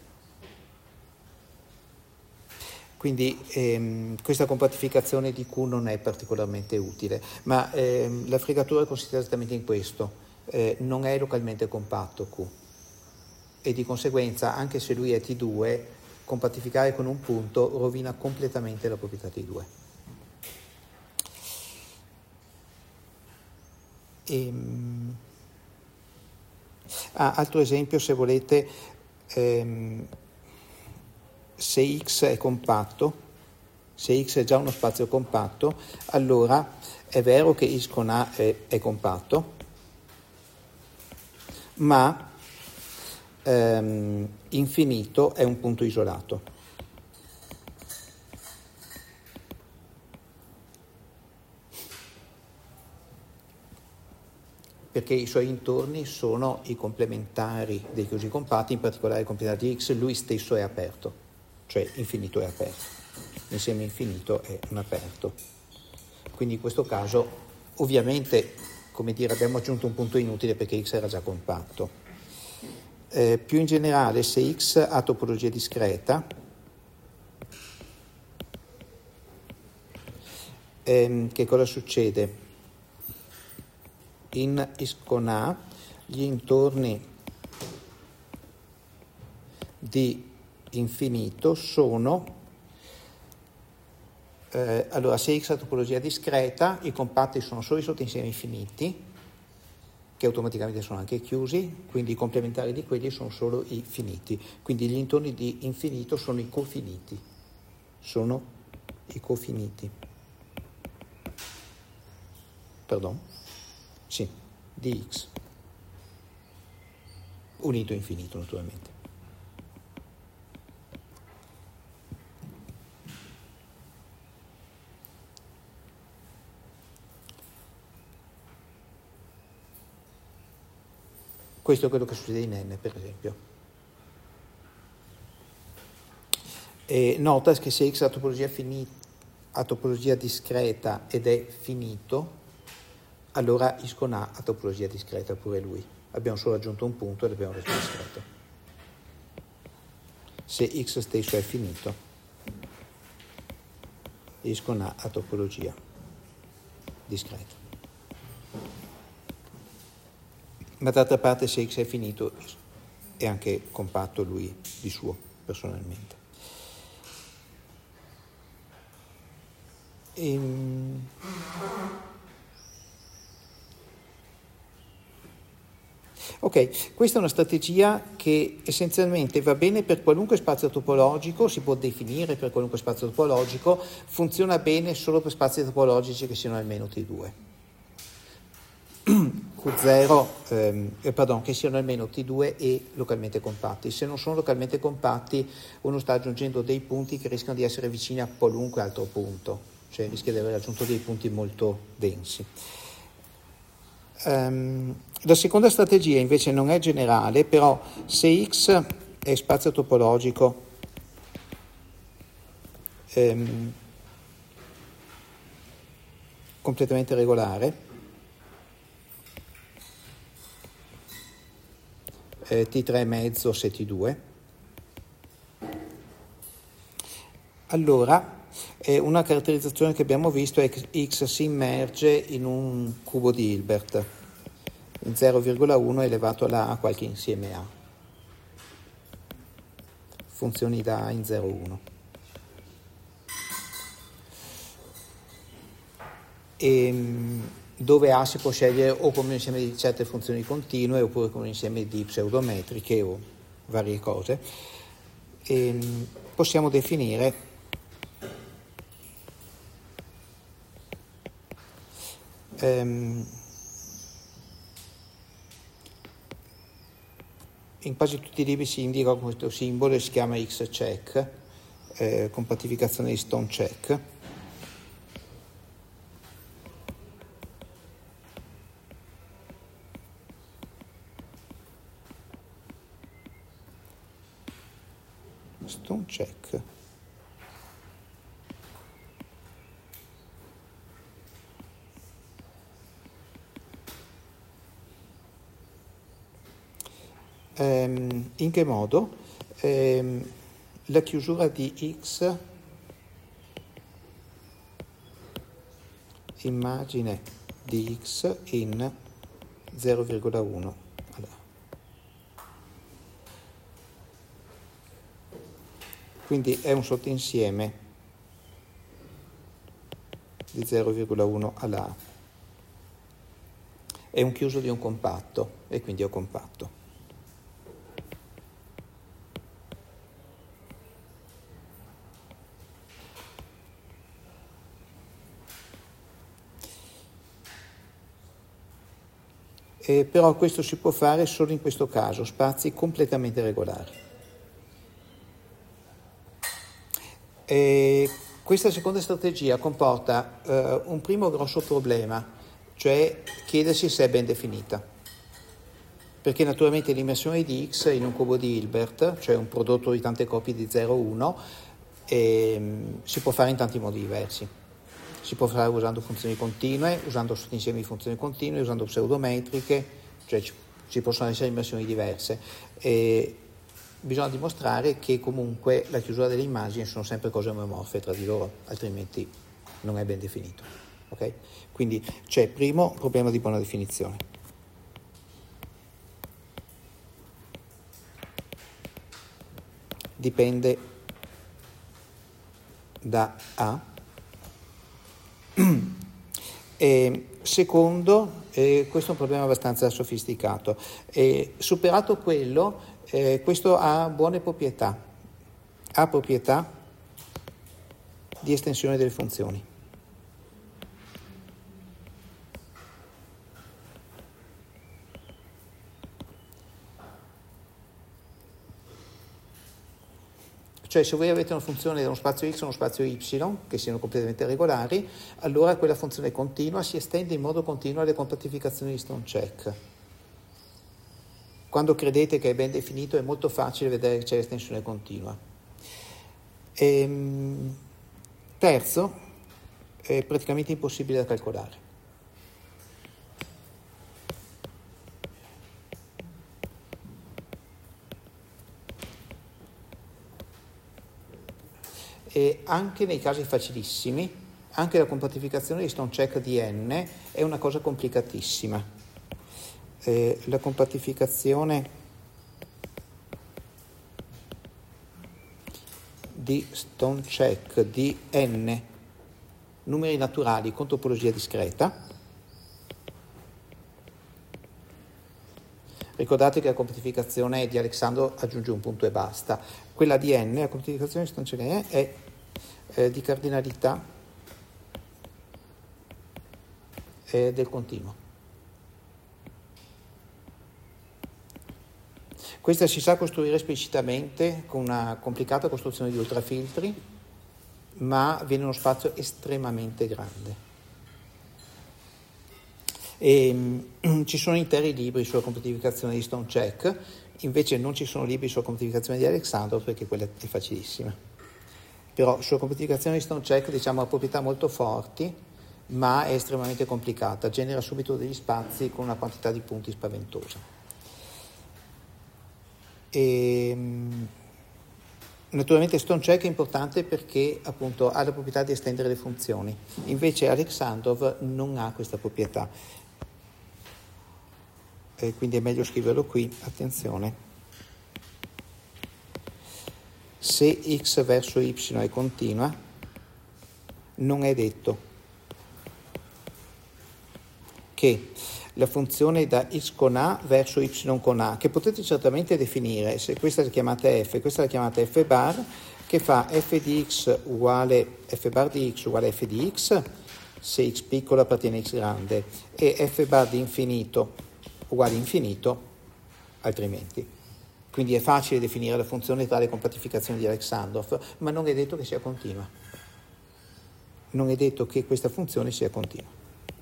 Quindi questa compattificazione di Q non è particolarmente utile, ma la fregatura consiste esattamente in questo, non è localmente compatto Q e di conseguenza anche se lui è T2, compattificare con un punto rovina completamente la proprietà T2. Altro esempio se volete, se X è compatto, se X è già uno spazio compatto, allora è vero che X con A è compatto, ma infinito è un punto isolato. Perché i suoi intorni sono i complementari dei chiusi compatti, in particolare i complementari di X, lui stesso è aperto, cioè infinito è aperto, l'insieme infinito è un aperto. Quindi in questo caso, ovviamente, come dire, abbiamo aggiunto un punto inutile perché X era già compatto. Più in generale, se X ha topologia discreta, che cosa succede? In X con A gli intorni di infinito sono allora se X ha topologia discreta i compatti sono solo i sottoinsiemi infiniti che automaticamente sono anche chiusi, quindi i complementari di quelli sono solo i finiti, quindi gli intorni di infinito sono i cofiniti, sì, di X, unito infinito naturalmente. Questo è quello che succede in N, per esempio. E nota che se X ha topologia discreta ed è finito, allora X con A ha topologia discreta pure lui. Abbiamo solo aggiunto un punto e l'abbiamo reso discreto. Se X stesso è finito, X con A ha topologia discreta. Ma d'altra parte se X è finito è anche compatto lui di suo, personalmente. Ok, questa è una strategia che essenzialmente va bene per qualunque spazio topologico, si può definire per qualunque spazio topologico, funziona bene solo per spazi topologici che siano almeno T2. che siano almeno T2 e localmente compatti. Se non sono localmente compatti, uno sta aggiungendo dei punti che rischiano di essere vicini a qualunque altro punto, cioè rischia di aver aggiunto dei punti molto densi. La seconda strategia invece non è generale, però se X è spazio topologico completamente regolare, T3,5 se T2, allora una caratterizzazione che abbiamo visto è che X si immerge in un cubo di Hilbert in 0,1 elevato alla A qualche insieme A, funzioni da A in 0,1. Dove A si può scegliere o come un insieme di certe funzioni continue oppure come un insieme di pseudometriche o varie cose. Possiamo definire In quasi tutti i libri si indica con questo simbolo e si chiama X-check, compatificazione di stone check. Stone check. In che modo? La chiusura di X, immagine di X in 0,1. Allora. Quindi è un sottoinsieme di 0,1 alla A. È un chiuso di un compatto e quindi è un compatto. Però questo si può fare solo in questo caso, spazi completamente regolari. Questa seconda strategia comporta un primo grosso problema, cioè chiedersi se è ben definita. Perché naturalmente l'immersione di X in un cubo di Hilbert, cioè un prodotto di tante copie di 0,1, si può fare in tanti modi diversi. Si può fare usando funzioni continue, usando sottoinsiemi di funzioni continue, usando pseudometriche, cioè ci possono essere immersioni diverse. E bisogna dimostrare che comunque la chiusura delle immagini sono sempre cose omomorfe tra di loro, altrimenti non è ben definito. Okay? Quindi c'è primo problema di buona definizione. Dipende da A. E secondo, questo è un problema abbastanza sofisticato. Superato quello, questo ha buone proprietà. Ha proprietà di estensione delle funzioni. Cioè se voi avete una funzione da uno spazio x e uno spazio y che siano completamente regolari, allora quella funzione continua si estende in modo continuo alle compatificazioni di stone check. Quando credete che è ben definito è molto facile vedere che c'è l'estensione continua. Terzo, è praticamente impossibile da calcolare. E anche nei casi facilissimi, anche la compatificazione di stone check di n è una cosa complicatissima. La compatificazione di stone check di n numeri naturali con topologia discreta. Ricordate che la compatificazione di Alexandro aggiunge un punto e basta. Quella di n, la compatificazione di stone check è di cardinalità del continuo. Questa si sa costruire esplicitamente con una complicata costruzione di ultrafiltri, ma viene uno spazio estremamente grande. Ci sono interi libri sulla compatificazione di stone check, invece non ci sono libri sulla compatificazione di Alexandro perché quella è facilissima. Però sulla compatificazione di stone check diciamo ha proprietà molto forti, ma è estremamente complicata, genera subito degli spazi con una quantità di punti spaventosa. Naturalmente stone check è importante perché appunto ha la proprietà di estendere le funzioni, invece Alexandrov non ha questa proprietà. Quindi è meglio scriverlo qui, attenzione. Se x verso y è continua, non è detto che la funzione da x con a verso y con a, che potete certamente definire, se questa la chiamate f, questa la chiamate f bar, che fa f di x uguale f bar di x uguale f di x, se x piccolo appartiene a x grande, e f bar di infinito uguale infinito altrimenti. Quindi è facile definire la funzione tale compattificazione di Aleksandrov, ma non è detto che sia continua. Non è detto che questa funzione sia continua.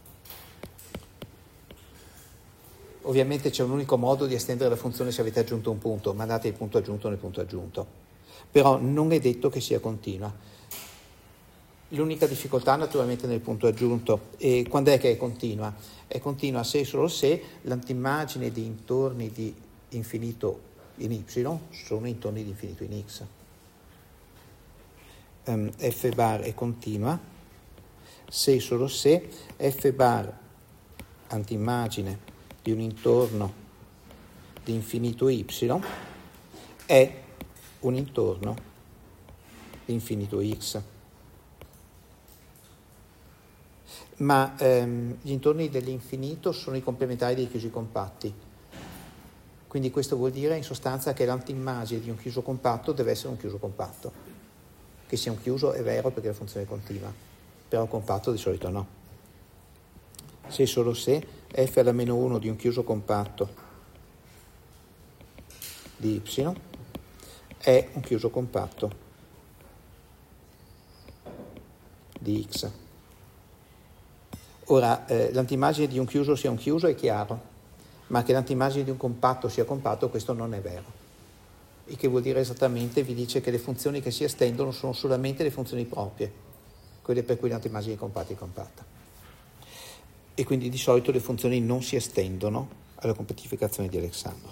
Ovviamente c'è un unico modo di estendere la funzione se avete aggiunto un punto, mandate il punto aggiunto nel punto aggiunto. Però non è detto che sia continua. L'unica difficoltà naturalmente nel punto aggiunto. E quando è che è continua? È continua se e solo se l'antimmagine di intorni di infinito in y sono intorni di infinito in x. F bar è continua se e solo se f bar antimmagine di un intorno di infinito y è un intorno di infinito x. Ma gli intorni dell'infinito sono i complementari dei chiusi compatti. Quindi questo vuol dire in sostanza che l'antimmagine di un chiuso compatto deve essere un chiuso compatto. Che sia un chiuso è vero perché la funzione è continua, però compatto di solito no. Se solo se f alla meno 1 di un chiuso compatto di y è un chiuso compatto di x. Ora, l'antimmagine di un chiuso sia un chiuso è chiaro, ma che l'antimmagine di un compatto sia compatto, questo non è vero. Il che vuol dire esattamente, vi dice che le funzioni che si estendono sono solamente le funzioni proprie, quelle per cui l'antimmagine di compatti è compatta. E quindi di solito le funzioni non si estendono alla compattificazione di Aleksandrov.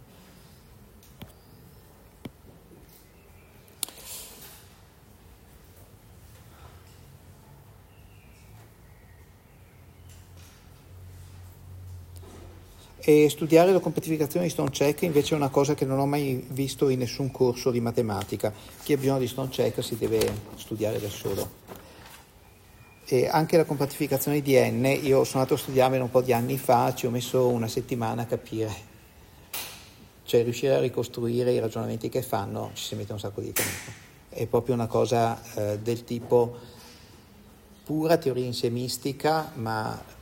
E studiare la compattificazione di Stone-Check invece è una cosa che non ho mai visto in nessun corso di matematica. Chi ha bisogno di Stone-Check si deve studiare da solo. E anche la compattificazione di n, io sono andato a studiarmela un po' di anni fa, ci ho messo una settimana a capire. Cioè riuscire a ricostruire i ragionamenti che fanno ci si mette un sacco di tempo. È proprio una cosa del tipo pura teoria insiemistica, ma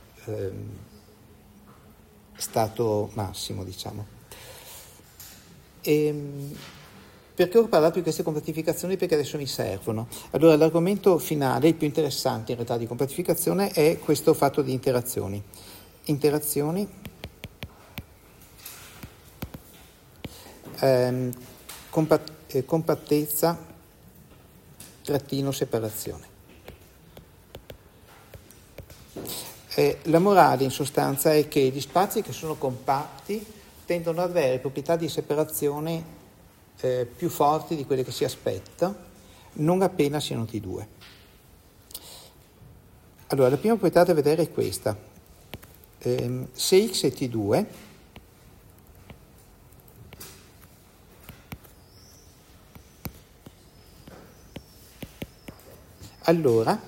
stato massimo, diciamo. Perché ho parlato di queste compattificazioni? Perché adesso mi servono. Allora, l'argomento finale, il più interessante in realtà di compattificazione, è questo fatto di interazioni. Interazioni compattezza trattino separazione. La morale in sostanza è che gli spazi che sono compatti tendono ad avere proprietà di separazione più forti di quelle che si aspetta, non appena siano T2. Allora, la prima proprietà da vedere è questa. Se X è T2, allora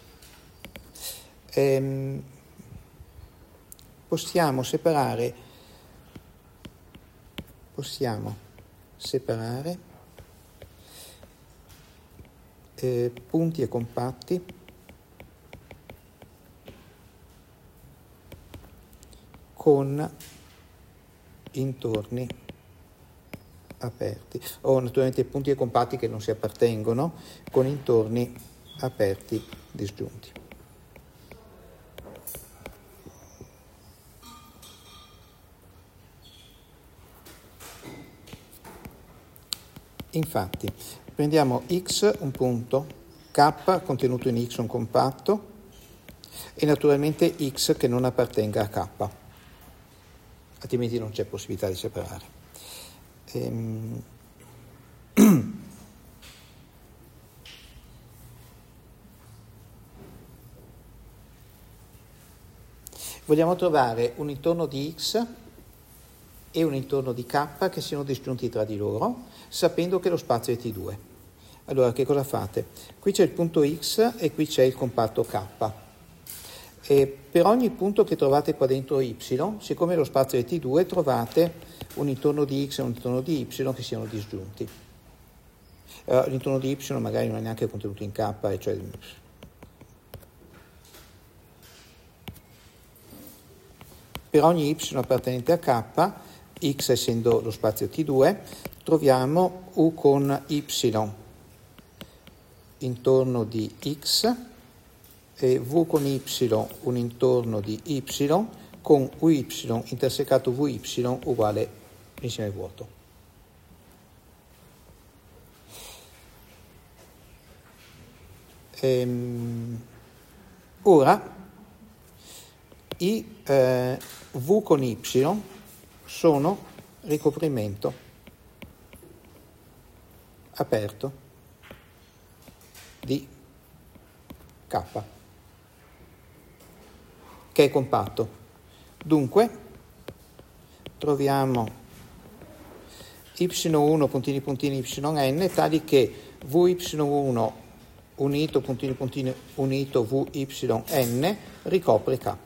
possiamo separare punti e compatti con intorni aperti, o naturalmente punti e compatti che non si appartengono con intorni aperti disgiunti. Infatti, prendiamo x un punto, k contenuto in x un compatto e naturalmente x che non appartenga a k, altrimenti non c'è possibilità di separare. Vogliamo trovare un intorno di x e un intorno di k che siano disgiunti tra di loro, sapendo che lo spazio è T2. Allora, che cosa fate? Qui c'è il punto x e qui c'è il compatto k. E per ogni punto che trovate qua dentro y, siccome lo spazio è T2, trovate un intorno di x e un intorno di y che siano disgiunti. L'intorno di y magari non è neanche contenuto in k, cioè per ogni y appartenente a k, x essendo lo spazio T2, troviamo u con y intorno di x e v con y un intorno di y con uy intersecato vy uguale insieme vuoto. Ora i v con y sono ricoprimento aperto di K, che è compatto. Dunque troviamo y1 puntini puntini yn tali che vy1 unito puntini puntini unito vyn ricopre K.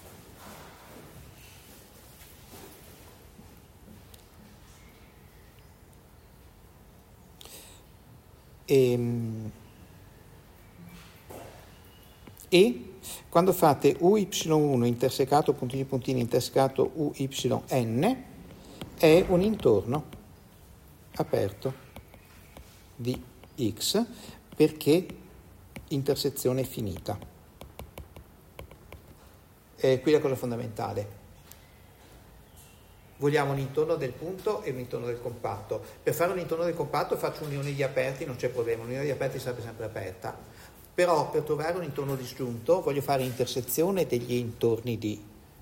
E quando fate uy1 intersecato puntini puntini intersecato uyn è un intorno aperto di x perché intersezione finita. Qui la cosa fondamentale. Vogliamo un intorno del punto e un intorno del compatto. Per fare un intorno del compatto faccio unione di aperti, non c'è problema, l'unione di aperti sarebbe sempre aperta. Però per trovare un intorno disgiunto voglio fare intersezione degli intorni di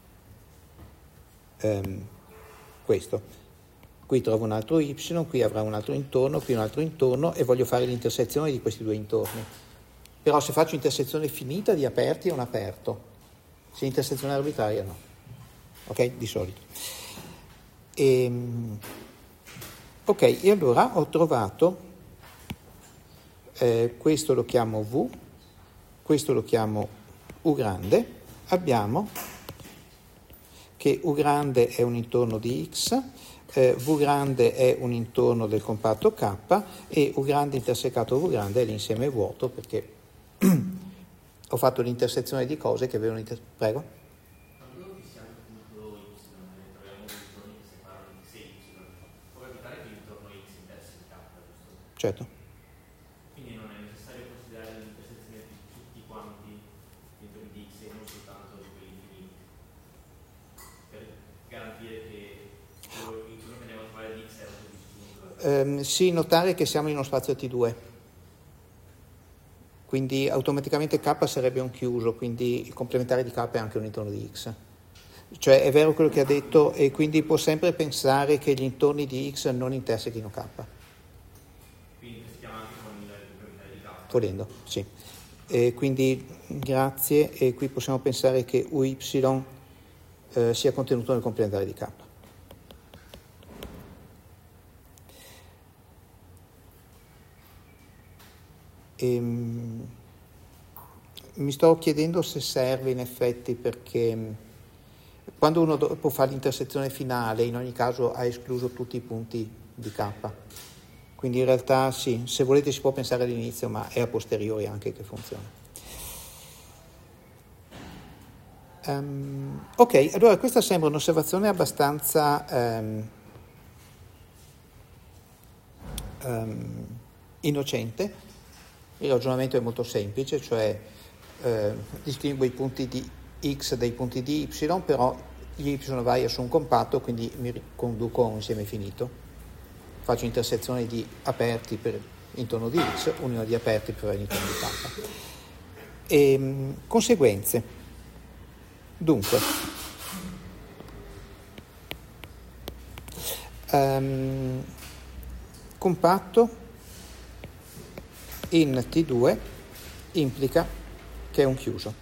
questo. Qui trovo un altro y, qui avrà un altro intorno, qui un altro intorno e voglio fare l'intersezione di questi due intorni. Però se faccio intersezione finita di aperti è un aperto, se intersezione arbitraria no. Ok? Di solito. Ok, e allora ho trovato, questo lo chiamo V, questo lo chiamo U grande, abbiamo che U grande è un intorno di X, V grande è un intorno del compatto K e U grande intersecato V grande è l'insieme vuoto perché ho fatto l'intersezione di cose che avevano Prego? Certo. Quindi non è necessario considerare l'intersezione di tutti quanti gli intorni di x e non soltanto di quelli infiniti per garantire che quello che andiamo a trovare di x è un disgiunto. Sì, notare che siamo in uno spazio T2, quindi automaticamente K sarebbe un chiuso, quindi il complementare di K è anche un intorno di x. Cioè è vero quello che ha detto e quindi può sempre pensare che gli intorni di x non intersechino K. Volendo, sì. Quindi grazie, e qui possiamo pensare che uy sia contenuto nel complementare di K. Mi sto chiedendo se serve in effetti perché quando uno può fare l'intersezione finale in ogni caso ha escluso tutti i punti di K. Quindi in realtà sì, se volete si può pensare all'inizio, ma è a posteriori anche che funziona. Ok, allora questa sembra un'osservazione abbastanza innocente. Il ragionamento è molto semplice, cioè distingo i punti di x dai punti di y, però gli y varia su un compatto, quindi mi conduco a un insieme finito. Faccio intersezione di aperti per intorno di x, unione di aperti per l'intorno di k. Conseguenze. Dunque, compatto in T2 implica che è un chiuso.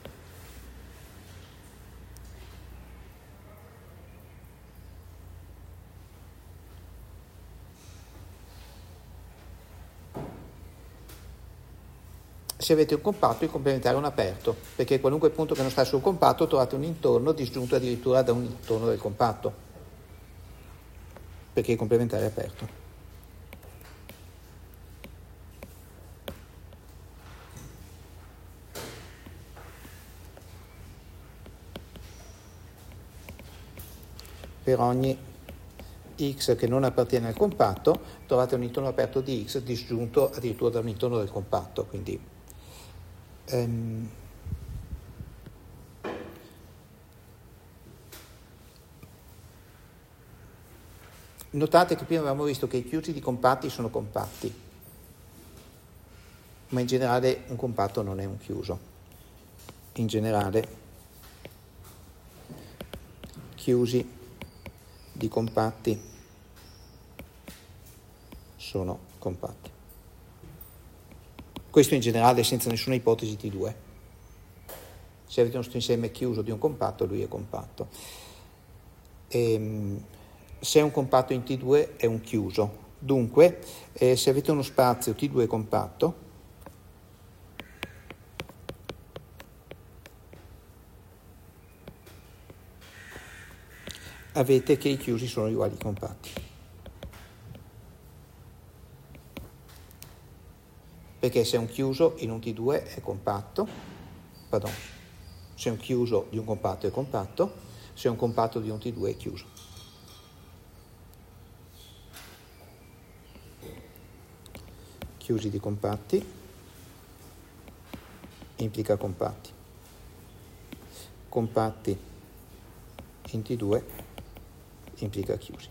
Se avete un compatto, il complementare è un aperto, perché qualunque punto che non sta sul compatto trovate un intorno disgiunto addirittura da un intorno del compatto, perché il complementare è aperto. per ogni x che non appartiene al compatto trovate un intorno aperto di x disgiunto addirittura da un intorno del compatto, quindi notate che prima avevamo visto che i chiusi di compatti sono compatti, ma in generale un compatto non è un chiuso. In generale chiusi di compatti sono compatti. Questo in generale senza nessuna ipotesi T2. Se avete uno insieme chiuso di un compatto, lui è compatto. Se è un compatto in T2 è un chiuso. Dunque, se avete uno spazio T2 compatto, avete che i chiusi sono uguali ai compatti. Perché se è un chiuso in un T2 è compatto, se è un chiuso di un compatto è compatto, se è un compatto di un T2 è chiuso. Chiusi di compatti implica compatti. Compatti in T2 implica chiusi.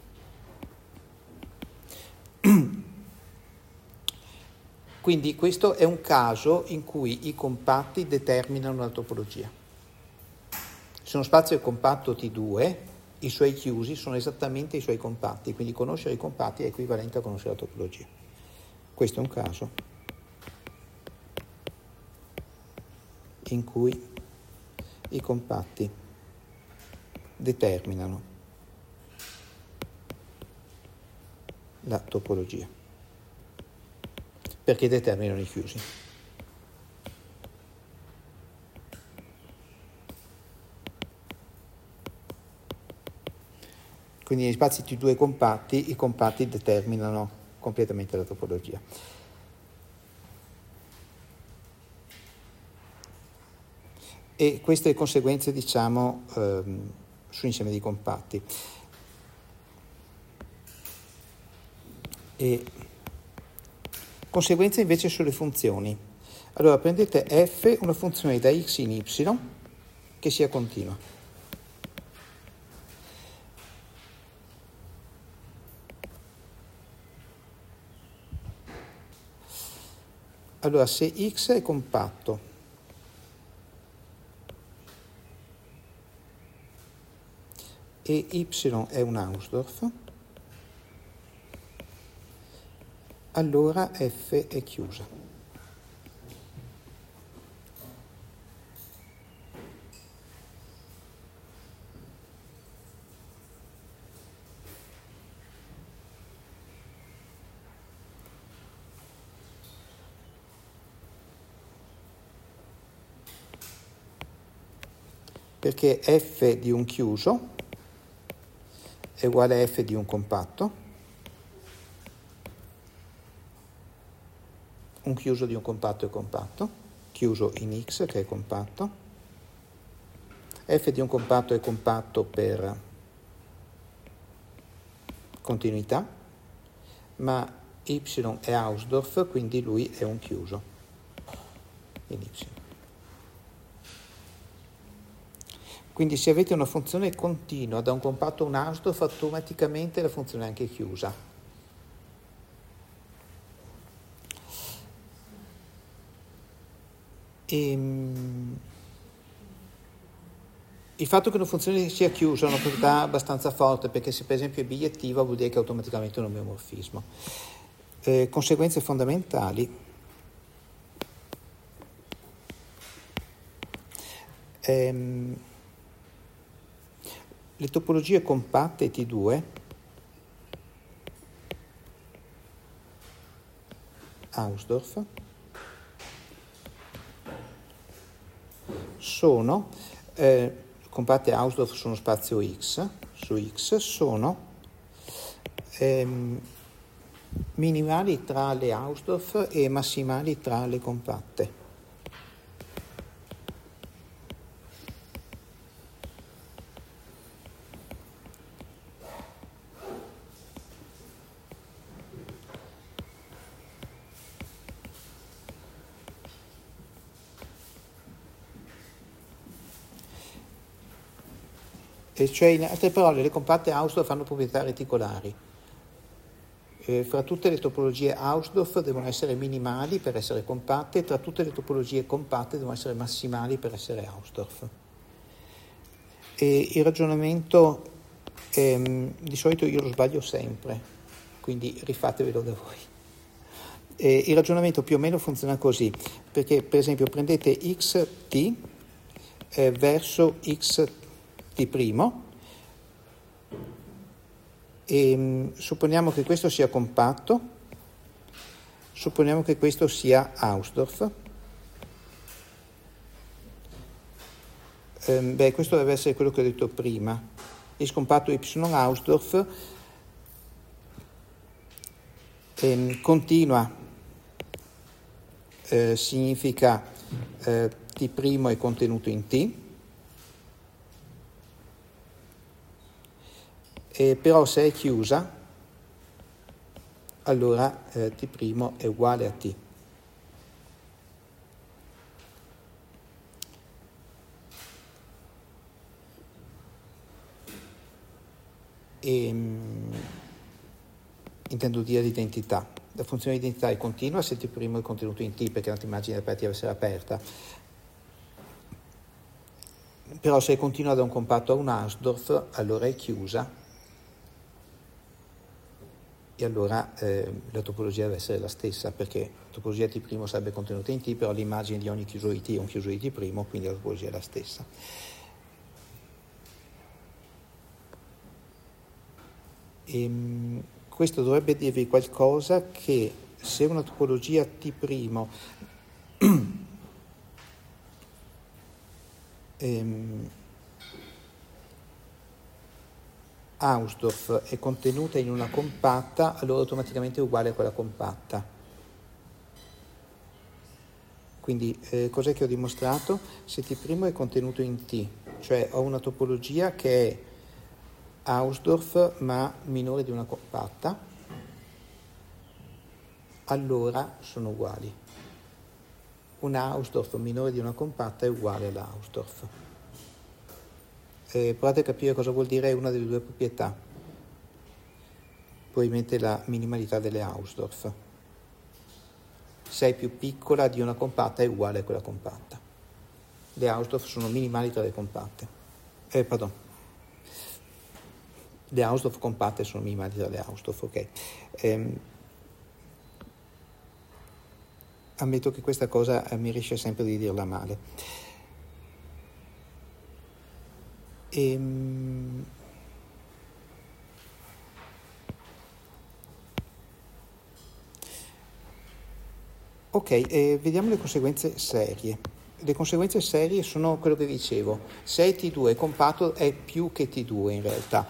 Quindi questo è un caso in cui i compatti determinano la topologia. Se uno spazio è compatto T2, i suoi chiusi sono esattamente i suoi compatti, quindi conoscere i compatti è equivalente a conoscere la topologia. Questo è un caso in cui i compatti determinano la topologia, perché determinano i chiusi. Quindi negli spazi T2 compatti, i compatti determinano completamente la topologia. E queste conseguenze, diciamo, sull'insieme dei compatti. E conseguenze invece sulle funzioni. Allora prendete f, una funzione da x in y, che sia continua. Allora, se x è compatto e y è un Hausdorff, allora f è chiusa. Perché f di un chiuso è uguale a f di un compatto, un chiuso di un compatto è compatto, chiuso in x che è compatto, f di un compatto è compatto per continuità, ma y è Hausdorff, quindi lui è un chiuso in y. Quindi se avete una funzione continua da un compatto a un Hausdorff, automaticamente la funzione è anche chiusa. Il fatto che una funzione sia chiusa è una proprietà abbastanza forte, perché se per esempio è bigliettiva vuol dire che è automaticamente un omeomorfismo. Conseguenze fondamentali. Le topologie compatte T2 Hausdorff sono compatte Hausdorff su uno spazio X, su X, sono minimali tra le Hausdorff e massimali tra le compatte. E cioè, in altre parole, le compatte Hausdorff hanno proprietà reticolari. Fra tutte le topologie Hausdorff devono essere minimali per essere compatte, tra tutte le topologie compatte devono essere massimali per essere Hausdorff. E il ragionamento, di solito io lo sbaglio sempre, quindi rifatevelo da voi. Il ragionamento più o meno funziona così, perché per esempio prendete xt verso xt', e supponiamo che questo sia compatto, supponiamo che questo sia Hausdorff. Questo deve essere quello che ho detto prima. Il compatto y Hausdorff continua, significa T' è contenuto in T, però se è chiusa, allora T' è uguale a T. Intendo dire l'identità. La funzione di identità è continua se T' è contenuto in T, perché l'altra immagine deve essere aperta. Però se è continua da un compatto a un Hausdorff, allora è chiusa, e allora la topologia deve essere la stessa, perché la topologia T' sarebbe contenuta in T, però l'immagine di ogni chiuso di T è un chiuso di T', quindi la topologia è la stessa. Questo dovrebbe dirvi qualcosa, che se una topologia T' Hausdorff è contenuta in una compatta, allora automaticamente è uguale a quella compatta. Quindi cos'è che ho dimostrato? Se T' è contenuto in T, cioè ho una topologia che è Hausdorff ma minore di una compatta, allora sono uguali. Un Hausdorff minore di una compatta è uguale all'Hausdorff. Provate a capire cosa vuol dire una delle due proprietà. Probabilmente la minimalità delle Hausdorff. Se è più piccola di una compatta è uguale a quella compatta. Le Hausdorff sono minimali tra le compatte. Le Hausdorff compatte sono minimali tra le Hausdorff, ok. Ammetto che questa cosa mi riesce sempre di dirla male. Vediamo le conseguenze serie. Le conseguenze serie sono quello che dicevo. Se T2 è compatto è più che T2 in realtà.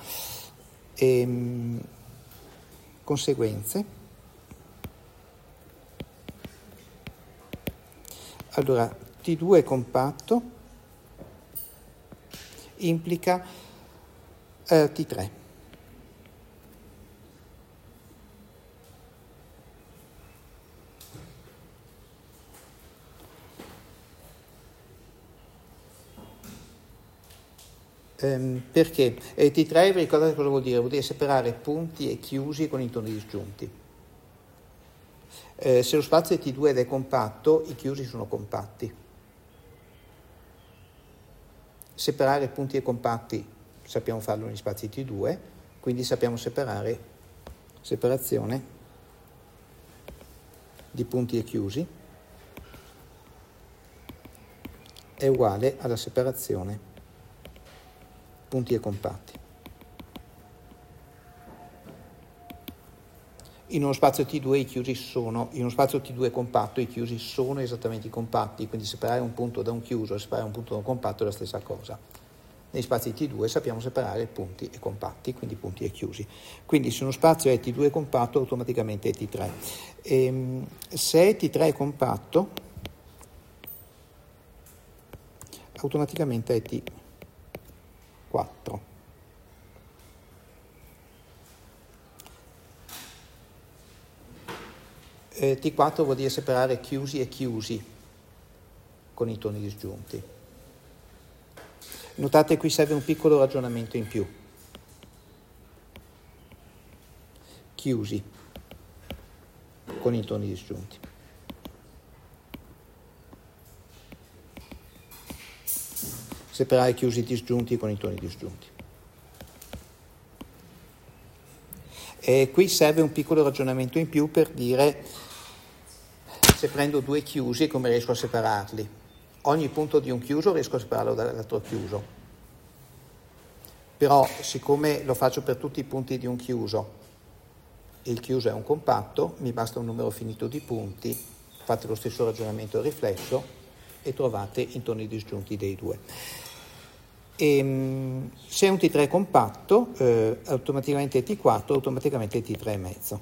Conseguenze. Allora, T2 è compatto, implica T3. Perché? T3, vi ricordate cosa vuol dire? Vuol dire separare punti e chiusi con intorni disgiunti. Se lo spazio è T2 ed è compatto, i chiusi sono compatti. Separare punti e compatti sappiamo farlo negli spazi T2, quindi sappiamo separazione di punti e chiusi è uguale alla separazione punti e compatti. In uno spazio T2 i chiusi sono, in uno spazio T2 compatto i chiusi sono esattamente i compatti, quindi separare un punto da un chiuso e separare un punto da un compatto è la stessa cosa. Nei spazi T2 sappiamo separare punti e compatti, quindi punti e chiusi. Quindi se uno spazio è T2 compatto automaticamente è T3. Se T3 è compatto automaticamente è T4. T4 vuol dire separare chiusi e chiusi con i toni disgiunti. Notate qui serve un piccolo ragionamento in più. Chiusi con i toni disgiunti. Separare chiusi disgiunti con i toni disgiunti. E qui serve un piccolo ragionamento in più per dire, se prendo due chiusi, come riesco a separarli? Ogni punto di un chiuso riesco a separarlo dall'altro chiuso. Però, siccome lo faccio per tutti i punti di un chiuso, e il chiuso è un compatto, mi basta un numero finito di punti, fate lo stesso ragionamento riflesso e trovate i toni disgiunti dei due. E, se è un T3 compatto, automaticamente T4, automaticamente T3,5.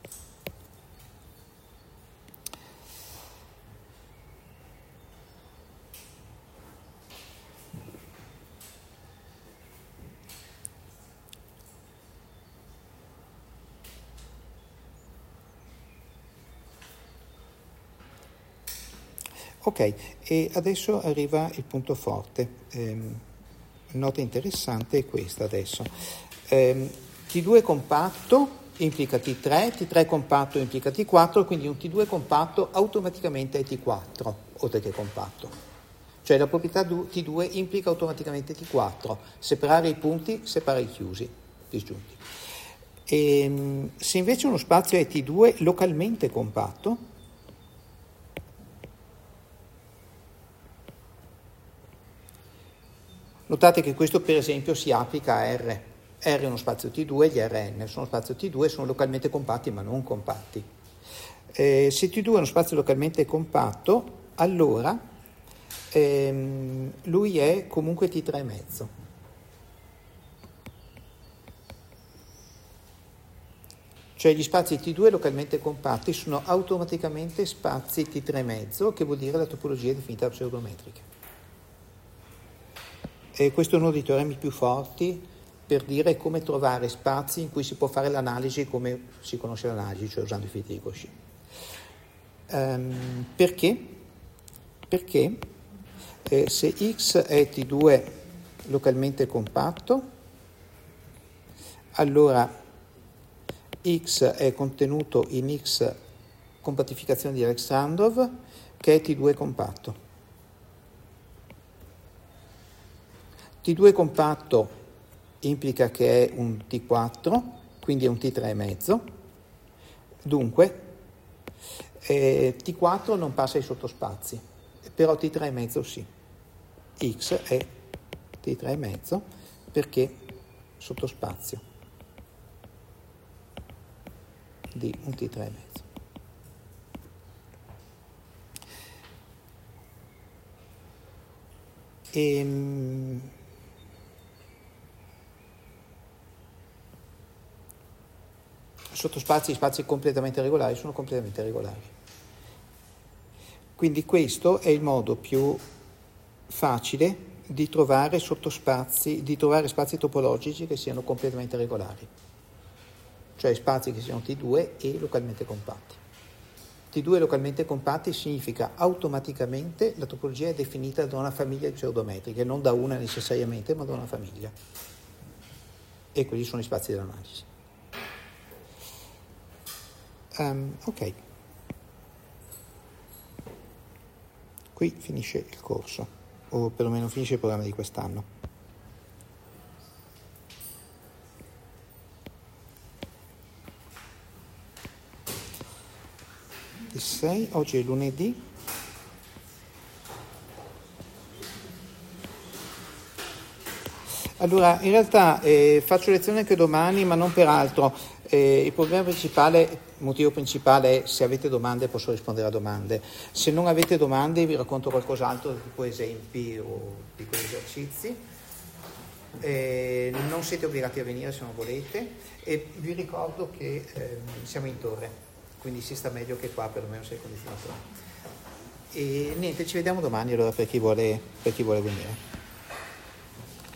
Ok, e adesso arriva il punto forte. Nota interessante è questa adesso. T2 compatto implica T3, T3 compatto implica T4, quindi un T2 compatto automaticamente è T4, oltre che compatto. Cioè la proprietà T2 implica automaticamente T4. Separare i punti, separa i chiusi, disgiunti. Se invece uno spazio è T2 localmente compatto, notate che questo per esempio si applica a R. R è uno spazio T2, gli Rn sono spazio T2, sono localmente compatti ma non compatti. Se T2 è uno spazio localmente compatto, allora lui è comunque T3,5. Cioè gli spazi T2 localmente compatti sono automaticamente spazi T3,5, che vuol dire la topologia definita pseudometrica. E questo è uno dei teoremi più forti per dire come trovare spazi in cui si può fare l'analisi come si conosce l'analisi, cioè usando i filtri di Cauchy. Perché? Perché se X è T2 localmente compatto, allora X è contenuto in X compattificazione di Alexandrov, che è T2 compatto. T2 compatto implica che è un T4, quindi è un T3,5. Dunque, T4 non passa ai sottospazi, però T3,5 sì. X è T3,5 perché sottospazio di un T3,5. Sottospazi, spazi completamente regolari sono completamente regolari. Quindi questo è il modo più facile di trovare sottospazi, di trovare spazi topologici che siano completamente regolari, cioè spazi che siano T2 e localmente compatti. T2 localmente compatti significa automaticamente la topologia è definita da una famiglia di pseudometriche, non da una necessariamente, ma da una famiglia. E quelli sono gli spazi dell'analisi. Ok, qui finisce il corso, o perlomeno finisce il programma di quest'anno. Il 6, oggi è lunedì. Allora, in realtà faccio lezione anche domani, ma non per altro. Il motivo principale è se avete domande posso rispondere a domande. Se non avete domande vi racconto qualcos'altro, tipo esempi o piccoli esercizi. Non siete obbligati a venire se non volete e vi ricordo che siamo in torre, quindi si sta meglio che qua, perlomeno se il condizionatore. E niente, ci vediamo domani allora per chi vuole venire.